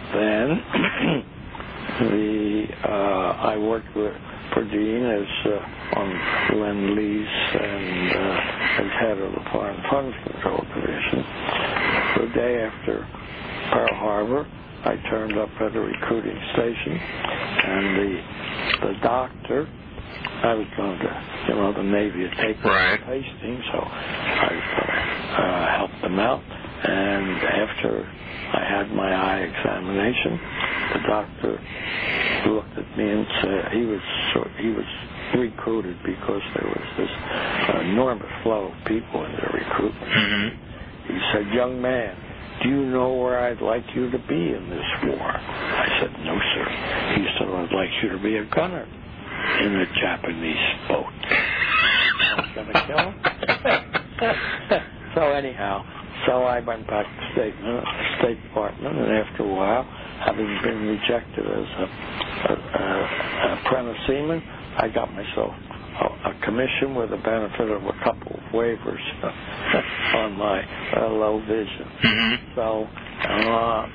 then the uh, I worked with, for Dean as uh, on Lend-Lease and uh, as head of the Foreign Funds Control Division. The day after Pearl Harbor, I turned up at a recruiting station, and the the doctor, I was going to, you know, the Navy had taken right. Hastings, so I was going to uh, help them out. And after I had my eye examination, the doctor looked at me and said he was sort, he was recruited because there was this enormous flow of people in the recruitment. Mm-hmm. He said, "Young man, do you know where I'd like you to be in this war?" I said, "No, sir." He said, "I'd like you to be a gunner in a Japanese boat." I was going to kill him. So anyhow, so I went back to State, State Department, and after a while, having been rejected as a, a, a apprentice seaman, I got myself a, a commission with the benefit of a couple of waivers on my uh, low vision. Mm-hmm. So, uh,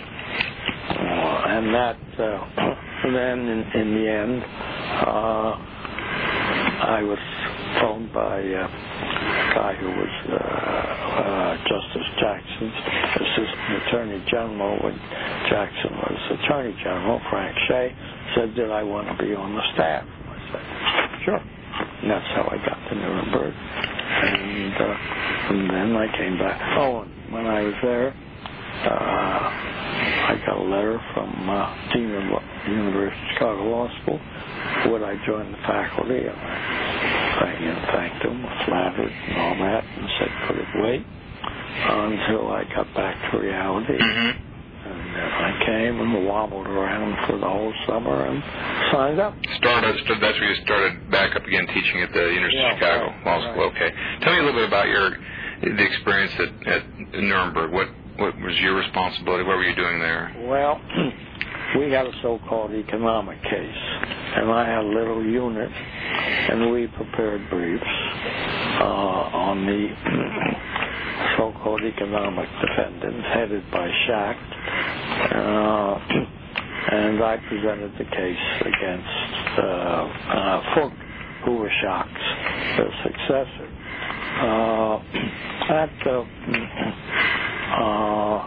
and that, uh, then in, in the end, uh, I was phoned by uh, a guy who was uh, uh, Justice Jackson's Assistant Attorney General when Jackson was Attorney General, Frank Shea, said, "Did I want to be on the staff?" I said, "Sure." And that's how I got to Nuremberg. And, uh, and then I came back. Oh, and when I was there, uh, I got a letter from uh, Dean of the University of Chicago Law School. Would I join the faculty? And I thanked him, thanked him, flattered and all that, and said, could it wait until I got back to reality? Mm-hmm. And then I came and wobbled around for the whole summer and signed up. Started, that's where you started back up again teaching at the University Yeah, of Chicago right, Law School. right. Okay. Tell me a little bit about your the experience at, at Nuremberg. What what was your responsibility? What were you doing there? Well, we had a so-called economic case, and I had a little unit, and we prepared briefs uh, on the so-called economic defendants headed by Schacht, uh, and I presented the case against uh, uh, Funk, who was Schacht's uh, successor. Uh, at uh, uh,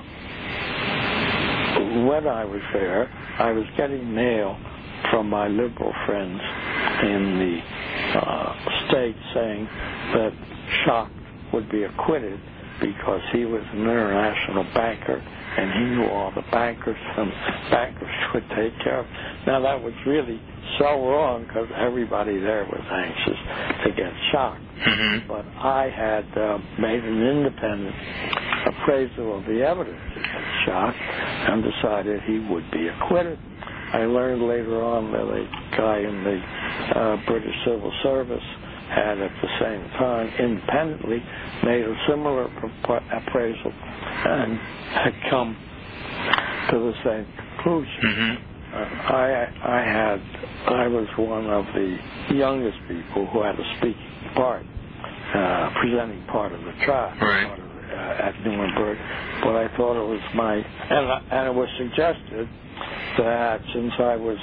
when I was there, I was getting mail from my liberal friends in the uh, state saying that Schacht would be acquitted because he was an international banker and he knew all the bankers and bankers would take care of him. Now that was really so wrong because everybody there was anxious to get Schacht. Mm-hmm. But I had uh, made an independent appraisal of the evidence against Schacht and decided he would be acquitted. I learned later on that a guy in the uh, British Civil Service had at the same time independently made a similar appraisal and had come to the same conclusion. Mm-hmm. Uh, I, I had, I was one of the youngest people who had a speaking part, uh, presenting part of the trial, right. part of the, uh, at Nuremberg. But I thought it was my, and, and it was suggested that since I was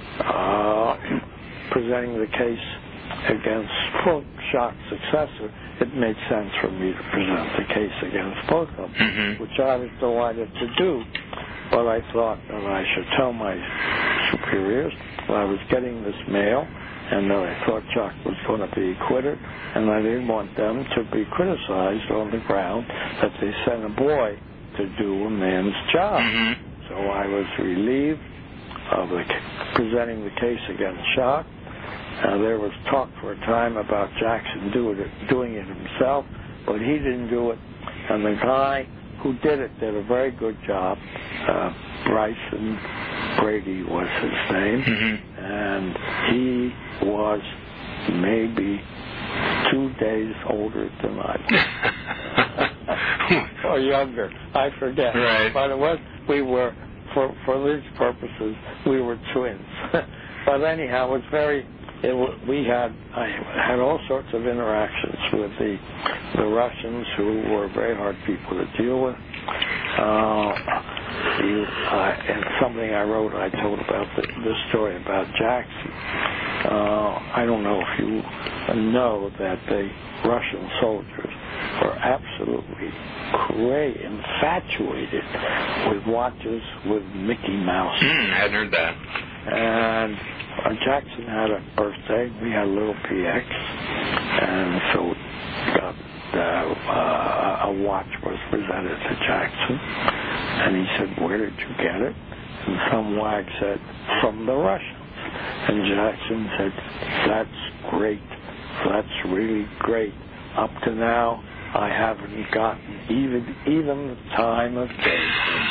uh, presenting the case against Funk, Schacht's successor, it made sense for me to present the case against both of them, mm-hmm. which I was delighted to do. But I thought that I should tell my superiors that I was getting this mail and that I thought Schacht was going to be acquitted, and I didn't want them to be criticized on the ground that they sent a boy to do a man's job. Mm-hmm. So I was relieved of the, presenting the case against Schacht. Uh, there was talk for a time about Jackson do it, doing it himself, but he didn't do it. And the guy who did it did a very good job. Uh, Bryson Brady was his name, mm-hmm. and he was maybe two days older than I was. Or younger, I forget. Right. But it was, we were, for, for these purposes, we were twins. But anyhow, it was very, it, we had, I had all sorts of interactions with the, the Russians, who were very hard people to deal with. Uh, you, uh, and something I wrote, I told about the, this story about Jackson. Uh, I don't know if you know that the Russian soldiers were absolutely crazy, infatuated with watches with Mickey Mouse. Mm, I hadn't heard that. And uh, Jackson had a birthday. We had a little P X, and so got uh, uh, a watch was presented to Jackson, and he said, "Where did you get it?" And some wag said, "From the Russians." And Jackson said, "That's great. That's really great. Up to now, I haven't gotten even even the time of day."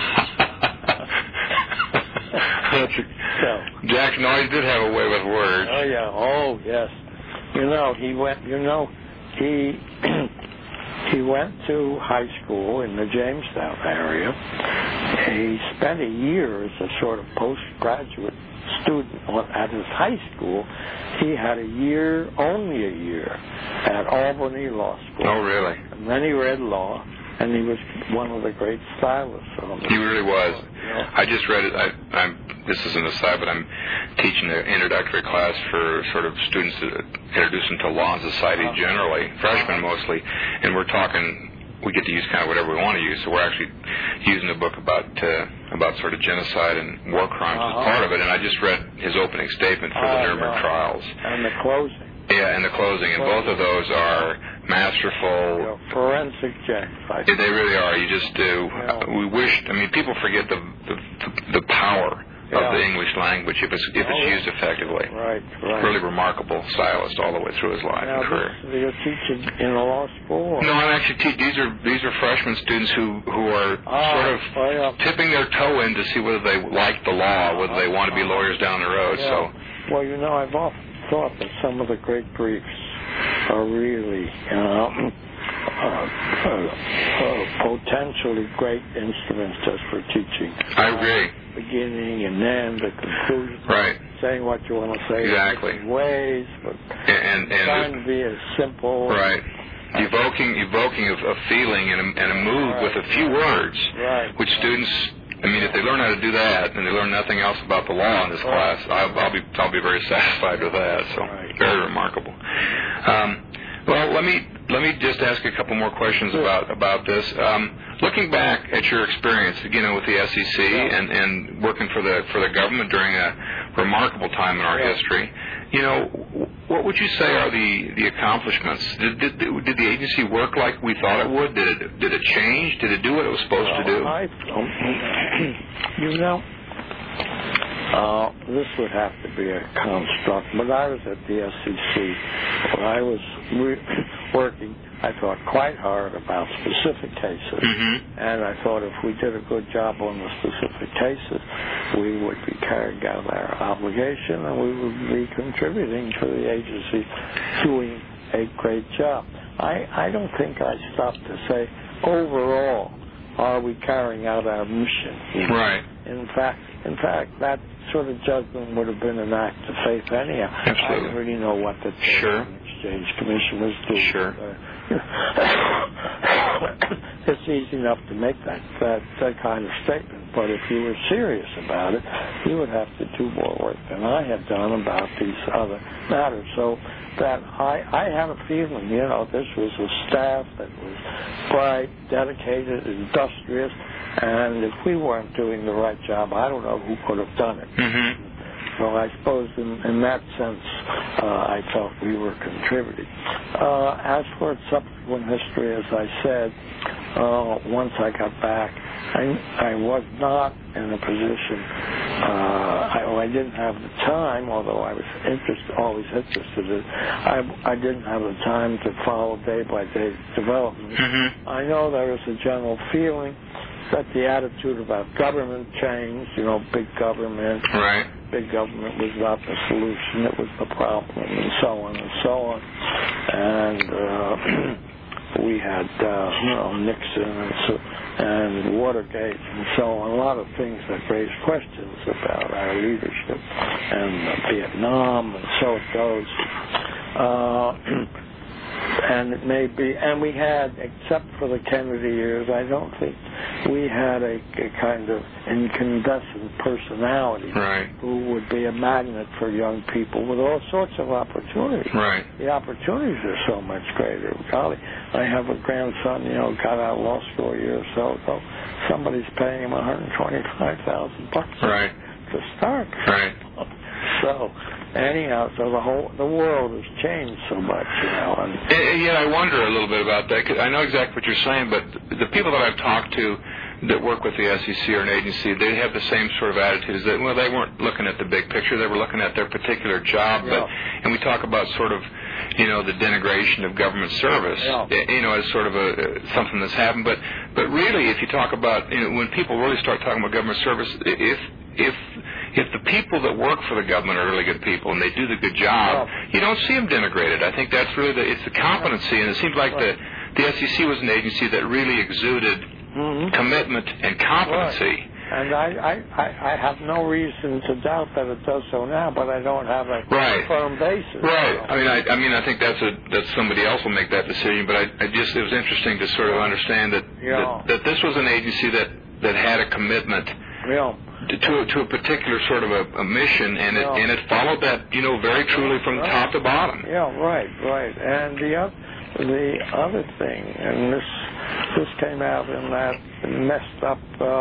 So, Jackson always did have a way with words. Oh yeah. Oh yes. You know, he went. You know, he he went to high school in the Jamestown area. He spent a year as a sort of postgraduate student at his high school. He had a year, only a year, at Albany Law School. Oh, really? And then he read law, and he was one of the great stylists on the He really was. Yeah. I just read it. I, I'm, this is an aside, but I'm teaching an introductory class for sort of students to introduce them to law and society Uh-huh. generally, freshmen mostly, and we're talking. We get to use kind of whatever we want to use, so we're actually using a book about uh, about sort of genocide and war crimes Uh-huh. as part of it. And I just read his opening statement for the Oh, Nuremberg yeah. trials. And the closing. Yeah, and the closing, and both of those are masterful. You know, forensic genocide. They really are. You just do. Yeah. Uh, we wish. I mean, people forget the the, the power Yeah. of the English language if it's if it's Oh, used effectively. Right, right. Really remarkable stylist all the way through his life Now, and career. this, you're teaching in a law school? Or? No, I'm actually te- these are these are freshman students who who are Oh, sort of oh, yeah. tipping their toe in to see whether they like the law, whether they want to be lawyers down the road. Yeah. So, Well, you know, I've often thought that some of the great briefs are really, you know, uh, uh, uh, potentially great instruments just for teaching. I agree. Beginning and end, the conclusion. Right. Saying what you want to say Exactly. in different ways, but And and trying to be as simple. right. Evoking evoking a, a feeling and a, and a mood Right, with a few right, words, right, which right. students. I mean, if they learn how to do that and they learn nothing else about the law in this Right. class, I'll, I'll be I'll be very satisfied with that. So Right. very remarkable. Um, well, let me let me just ask a couple more questions Sure. about about this. Um, looking back at your experience, you know, with the S E C Yeah. and, and working for the for the government during a remarkable time in our Yeah. history, you know, what would you say are the, the accomplishments? Did, did did the agency work like we thought it would? Did it did it change? Did it do what it was supposed Well, to do? I, you know, uh, this would have to be a construct, but I was at the S E C when I was re- working. I thought quite hard about specific cases, Mm-hmm. and I thought if we did a good job on the specific cases, we would be carrying out our obligation, and we would be contributing to the agency doing a great job. I, I don't think I stopped to say, overall, are we carrying out our mission? Right. In fact, in fact, that sort of judgment would have been an act of faith anyhow. Absolutely. I didn't really know what the Sure. Exchange Commission was doing. Sure. Uh, it's easy enough to make that, that that kind of statement, but if you were serious about it, you would have to do more work than I had done about these other matters. So that I, I had a feeling, you know, this was a staff that was bright, dedicated, industrious, and if we weren't doing the right job, I don't know who could have done it. Mm-hmm. So I suppose in, in that sense, uh, I felt we were contributing. Uh, as for its subsequent history, as I said, uh, once I got back, I, I was not in a position, uh, I, I didn't have the time, although I was interest, always interested in it, I, I didn't have the time to follow day-by-day development. Mm-hmm. I know there is a general feeling that the attitude about government changed, you know, big government. Right. Big government was not the solution, it was the problem, and so on and so on. And uh, we had, uh, you know, Nixon and, so, and Watergate and so on, a lot of things that raised questions about our leadership, and uh, Vietnam, and so it goes. Uh, And it may be, and we had, except for the Kennedy years, I don't think we had a, a kind of incandescent personality Right. who would be a magnet for young people with all sorts of opportunities. Right. The opportunities are so much greater. Golly, I have a grandson, you know, got out of law school a year or so ago. Somebody's paying him one hundred twenty-five thousand bucks Right. to start. Right. So, anyhow, so the whole the world has changed so much, you know. And, and yet I wonder a little bit about that. 'Cause I know exactly what you're saying, but the people that I've talked to that work with the S E C or an agency, they have the same sort of attitude as that, well, they weren't looking at the big picture. They were looking at their particular job. Yeah. But and we talk about sort of, you know, the denigration of government service, yeah. you know, as sort of a something that's happened. But but really, if you talk about, you know, when people really start talking about government service, if if if the people that work for the government are really good people and they do the good job, yeah. you don't see them denigrated. I think that's really the, it's the competency, and it seems like right. the the S E C was an agency that really exuded mm-hmm. commitment and competency. Right. And I, I, I have no reason to doubt that it does so now, but I don't have a right. firm basis. Right. So. I mean, I, I mean, I think that's a that somebody else will make that decision. But I, I just it was interesting to sort of understand that yeah. that, that this was an agency that, that had a commitment yeah. to to a, to a particular sort of a, a mission, and it yeah. and it followed that, you know, very truly from right. top to bottom. Yeah. Right. Right. And the other the other thing, and this this came out in that messed up uh,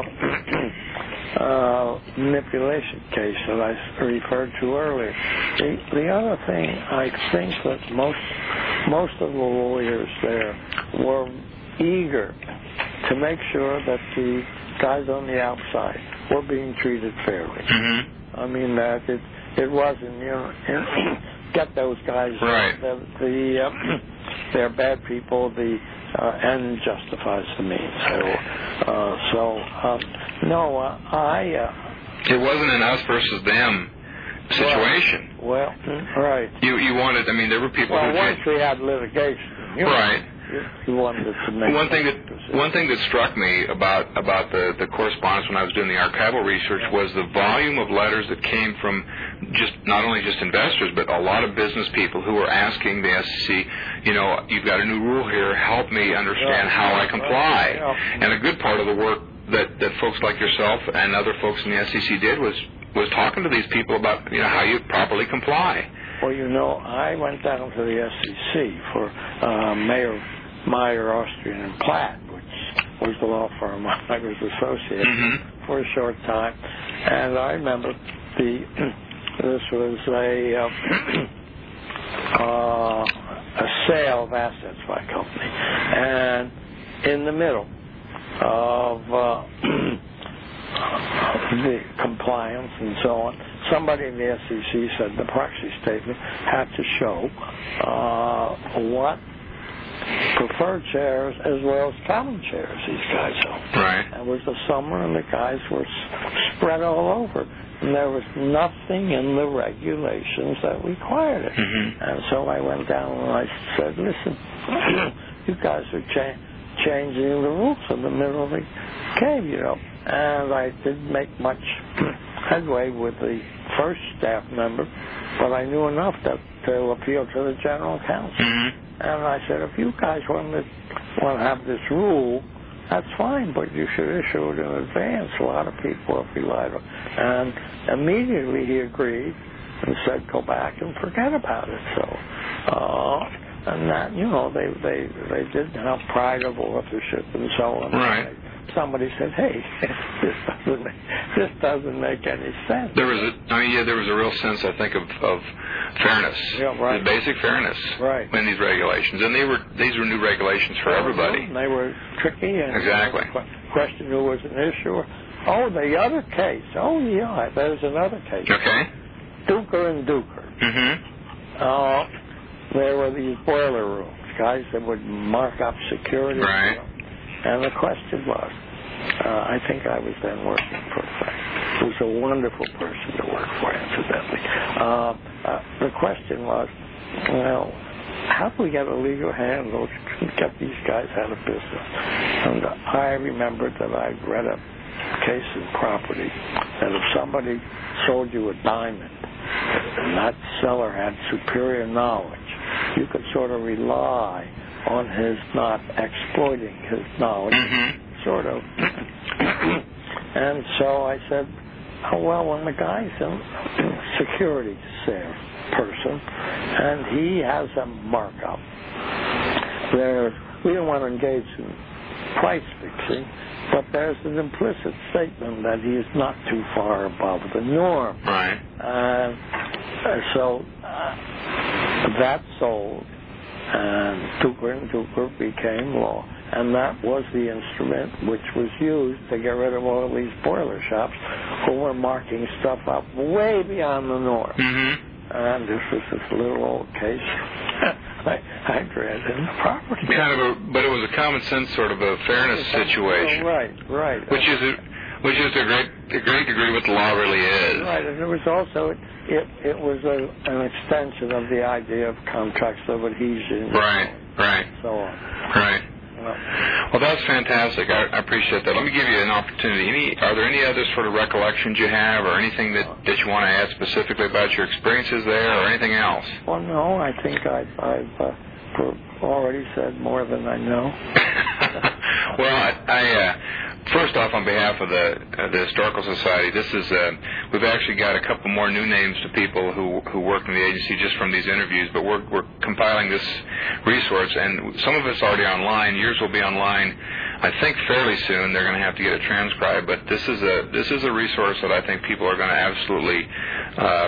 uh, manipulation case that I referred to earlier. The, the other thing, I think that most most of the lawyers there were eager to make sure that the guys on the outside were being treated fairly. Mm-hmm. I mean that it it wasn't, you know, get those guys right. the, the uh, they're bad people. The uh, end justifies the means. So, uh, so um, no, uh, I. Uh, it wasn't an us versus them situation. Well, well, right. You you wanted. I mean, there were people. Well, who once we had litigation, you right. know, you wanted to make one thing that one thing that struck me about about the, the correspondence when I was doing the archival research was the volume of letters that came from just not only just investors but a lot of business people who were asking the S E C, you know, you've got a new rule here, help me understand yeah. how I comply. Yeah. And a good part of the work that, that folks like yourself and other folks in the S E C did was was talking to these people about, you know, how you properly comply. Well, you know, I went down to the S E C for uh, Mayor Meyer, Austrian and Platt, which was the law firm I was associated mm-hmm. with for a short time. And I remember the this was a uh, uh, a sale of assets by a company, and in the middle of uh, the compliance and so on, somebody in the S E C said the proxy statement had to show uh, what preferred shares as well as common shares these guys owned. Right. It was the summer, and the guys were spread all over, and there was nothing in the regulations that required it. Mm-hmm. And so I went down and I said, "Listen, you guys are cha- changing the rules in the middle of the cave, you know." And I didn't make much headway with the first staff member, but I knew enough that to appeal to the general counsel. Mm-hmm. And I said, if you guys want to, want to have this rule, that's fine, but you should issue it in advance. A lot of people have relied on it. And immediately he agreed and said, go back and forget about it. So, uh, and that, you know, they, they, they didn't have pride of authorship and so on. Right. Somebody said, "Hey, this doesn't make, this doesn't make any sense." There was a, I mean, yeah, there was a real sense, I think, of, of fairness, yeah, right. the basic fairness, right. in these regulations, and they were these were new regulations for everybody. They were tricky, and exactly. The question who was an issuer. Oh, the other case. Oh, yeah, there's another case. Okay. Duker and Duker. Mm-hmm. Uh, there were these boiler rooms, guys that would mark up security. Right. And the question was, uh, I think I was then working for a fact. It was a wonderful person to work for, incidentally. Uh, uh, the question was, well, how do we get a legal handle to get these guys out of business? And I remembered that I'd read a case in property that if somebody sold you a diamond and that seller had superior knowledge, you could sort of rely on his not exploiting his knowledge, mm-hmm. sort of. And so I said, oh, well, when the guy's a security sales person and he has a markup, there, we don't want to engage in price fixing, but there's an implicit statement that he is not too far above the norm. Right. Uh, Uh, so uh, that sold, and Tucker and Tucker became law. And that was the instrument which was used to get rid of all these boiler shops who were marking stuff up way beyond the norm. Mm-hmm. And this was this little old case I, I read in the property. Kind of a, but it was a common sense sort of a fairness situation. Oh, right, right. Which is a, which is a great, a great degree what the law really is. Right, and it was also it it was a, an extension of the idea of contracts of adhesion. Right, right. So on. Right. Well, that's fantastic. I, I appreciate that. Let me give you an opportunity. Any, are there any other sort of recollections you have, or anything that, that you want to add specifically about your experiences there, or anything else? Well, no, I think I've, I've uh, already said more than I know. Well, I, I uh, first off, on behalf of the uh, the Historical Society, this is uh, we've actually got a couple more new names to people who who work in the agency just from these interviews. But we're we're compiling this resource, and some of it's already online. Yours will be online, I think, fairly soon. They're going to have to get it transcribed. But this is a this is a resource that I think people are going to absolutely uh,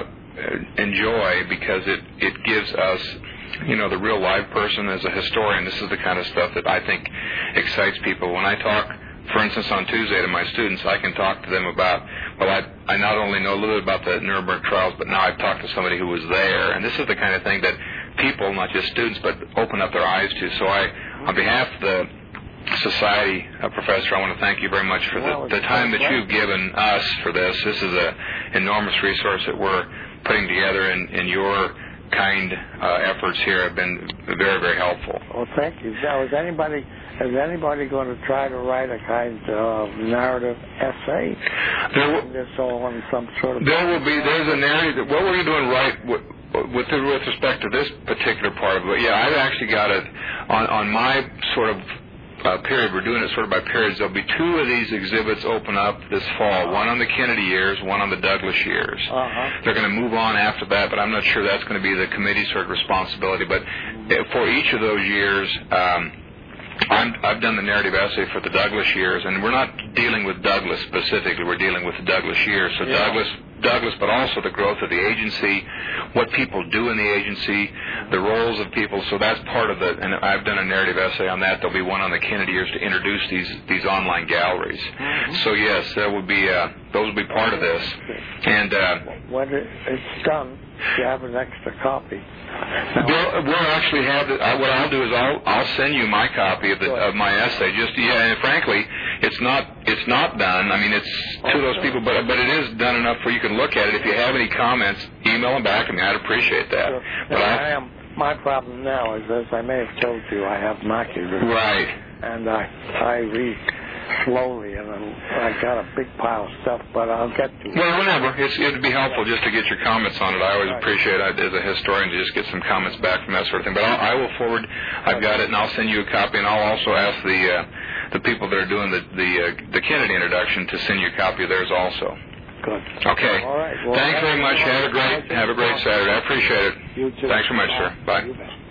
enjoy, because it it gives us, you know, the real live person as a historian. This is the kind of stuff that I think excites people. When I talk, for instance, on Tuesday to my students, I can talk to them about, well, I, I not only know a little bit about the Nuremberg trials, but now I've talked to somebody who was there. And this is the kind of thing that people, not just students, but open up their eyes to. So I, on behalf of the Society, uh, Professor, I want to thank you very much for the, the time that you've given us for this. This is an enormous resource that we're putting together, and, and your kind uh, efforts here have been very, very helpful. Well, thank you. Now, is anybody is anybody going to try to write a kind of narrative essay? There will, this all on some sort of. There will be. There's a narrative. What we're doing right with, with with respect to this particular part of it. Yeah, I've actually got it on on my sort of. Uh, period. We're doing it sort of by periods. There'll be two of these exhibits open up this fall, one on the Kennedy years, one on the Douglas years. Uh-huh. They're going to move on after that, but I'm not sure that's going to be the committee's sort of responsibility. But for each of those years, um, I'm, I've done the narrative essay for the Douglas years, and we're not dealing with Douglas specifically. We're dealing with the Douglas years. So yeah. Douglas, Douglas, but also the growth of the agency, what people do in the agency, the roles of people. So that's part of the. And I've done a narrative essay on that. There'll be one on the Kennedy years to introduce these these online galleries. Mm-hmm. So yes, there will be. Uh, those will be part of this. And uh, when it's done, you have an extra copy. We'll, we'll actually have it. Uh, what I'll do is I'll I'll send you my copy of the of my essay. Just yeah, and frankly, it's not it's not done. I mean, it's oh, to those sure. people, but but it is done enough where you can look at it. If you have any comments, email them back to me. I'd appreciate that. Sure. But I, I, I am. My problem now is, as I may have told you, I have macular. Right. And I I read slowly, and I'm, I got a big pile of stuff, but I'll get to it. Well, whenever. It's, it'd be helpful just to get your comments on it. I always right. appreciate it as a historian to just get some comments back from that sort of thing. But I'll, I will forward. I've got it, and I'll send you a copy, and I'll also ask the uh, the people that are doing the the, uh, the Kennedy introduction to send you a copy of theirs also. Good. Okay. All right. Well, Thanks very much. Have a great have a great Saturday. I appreciate it. You too. Thanks very much, sir. Bye. You bet.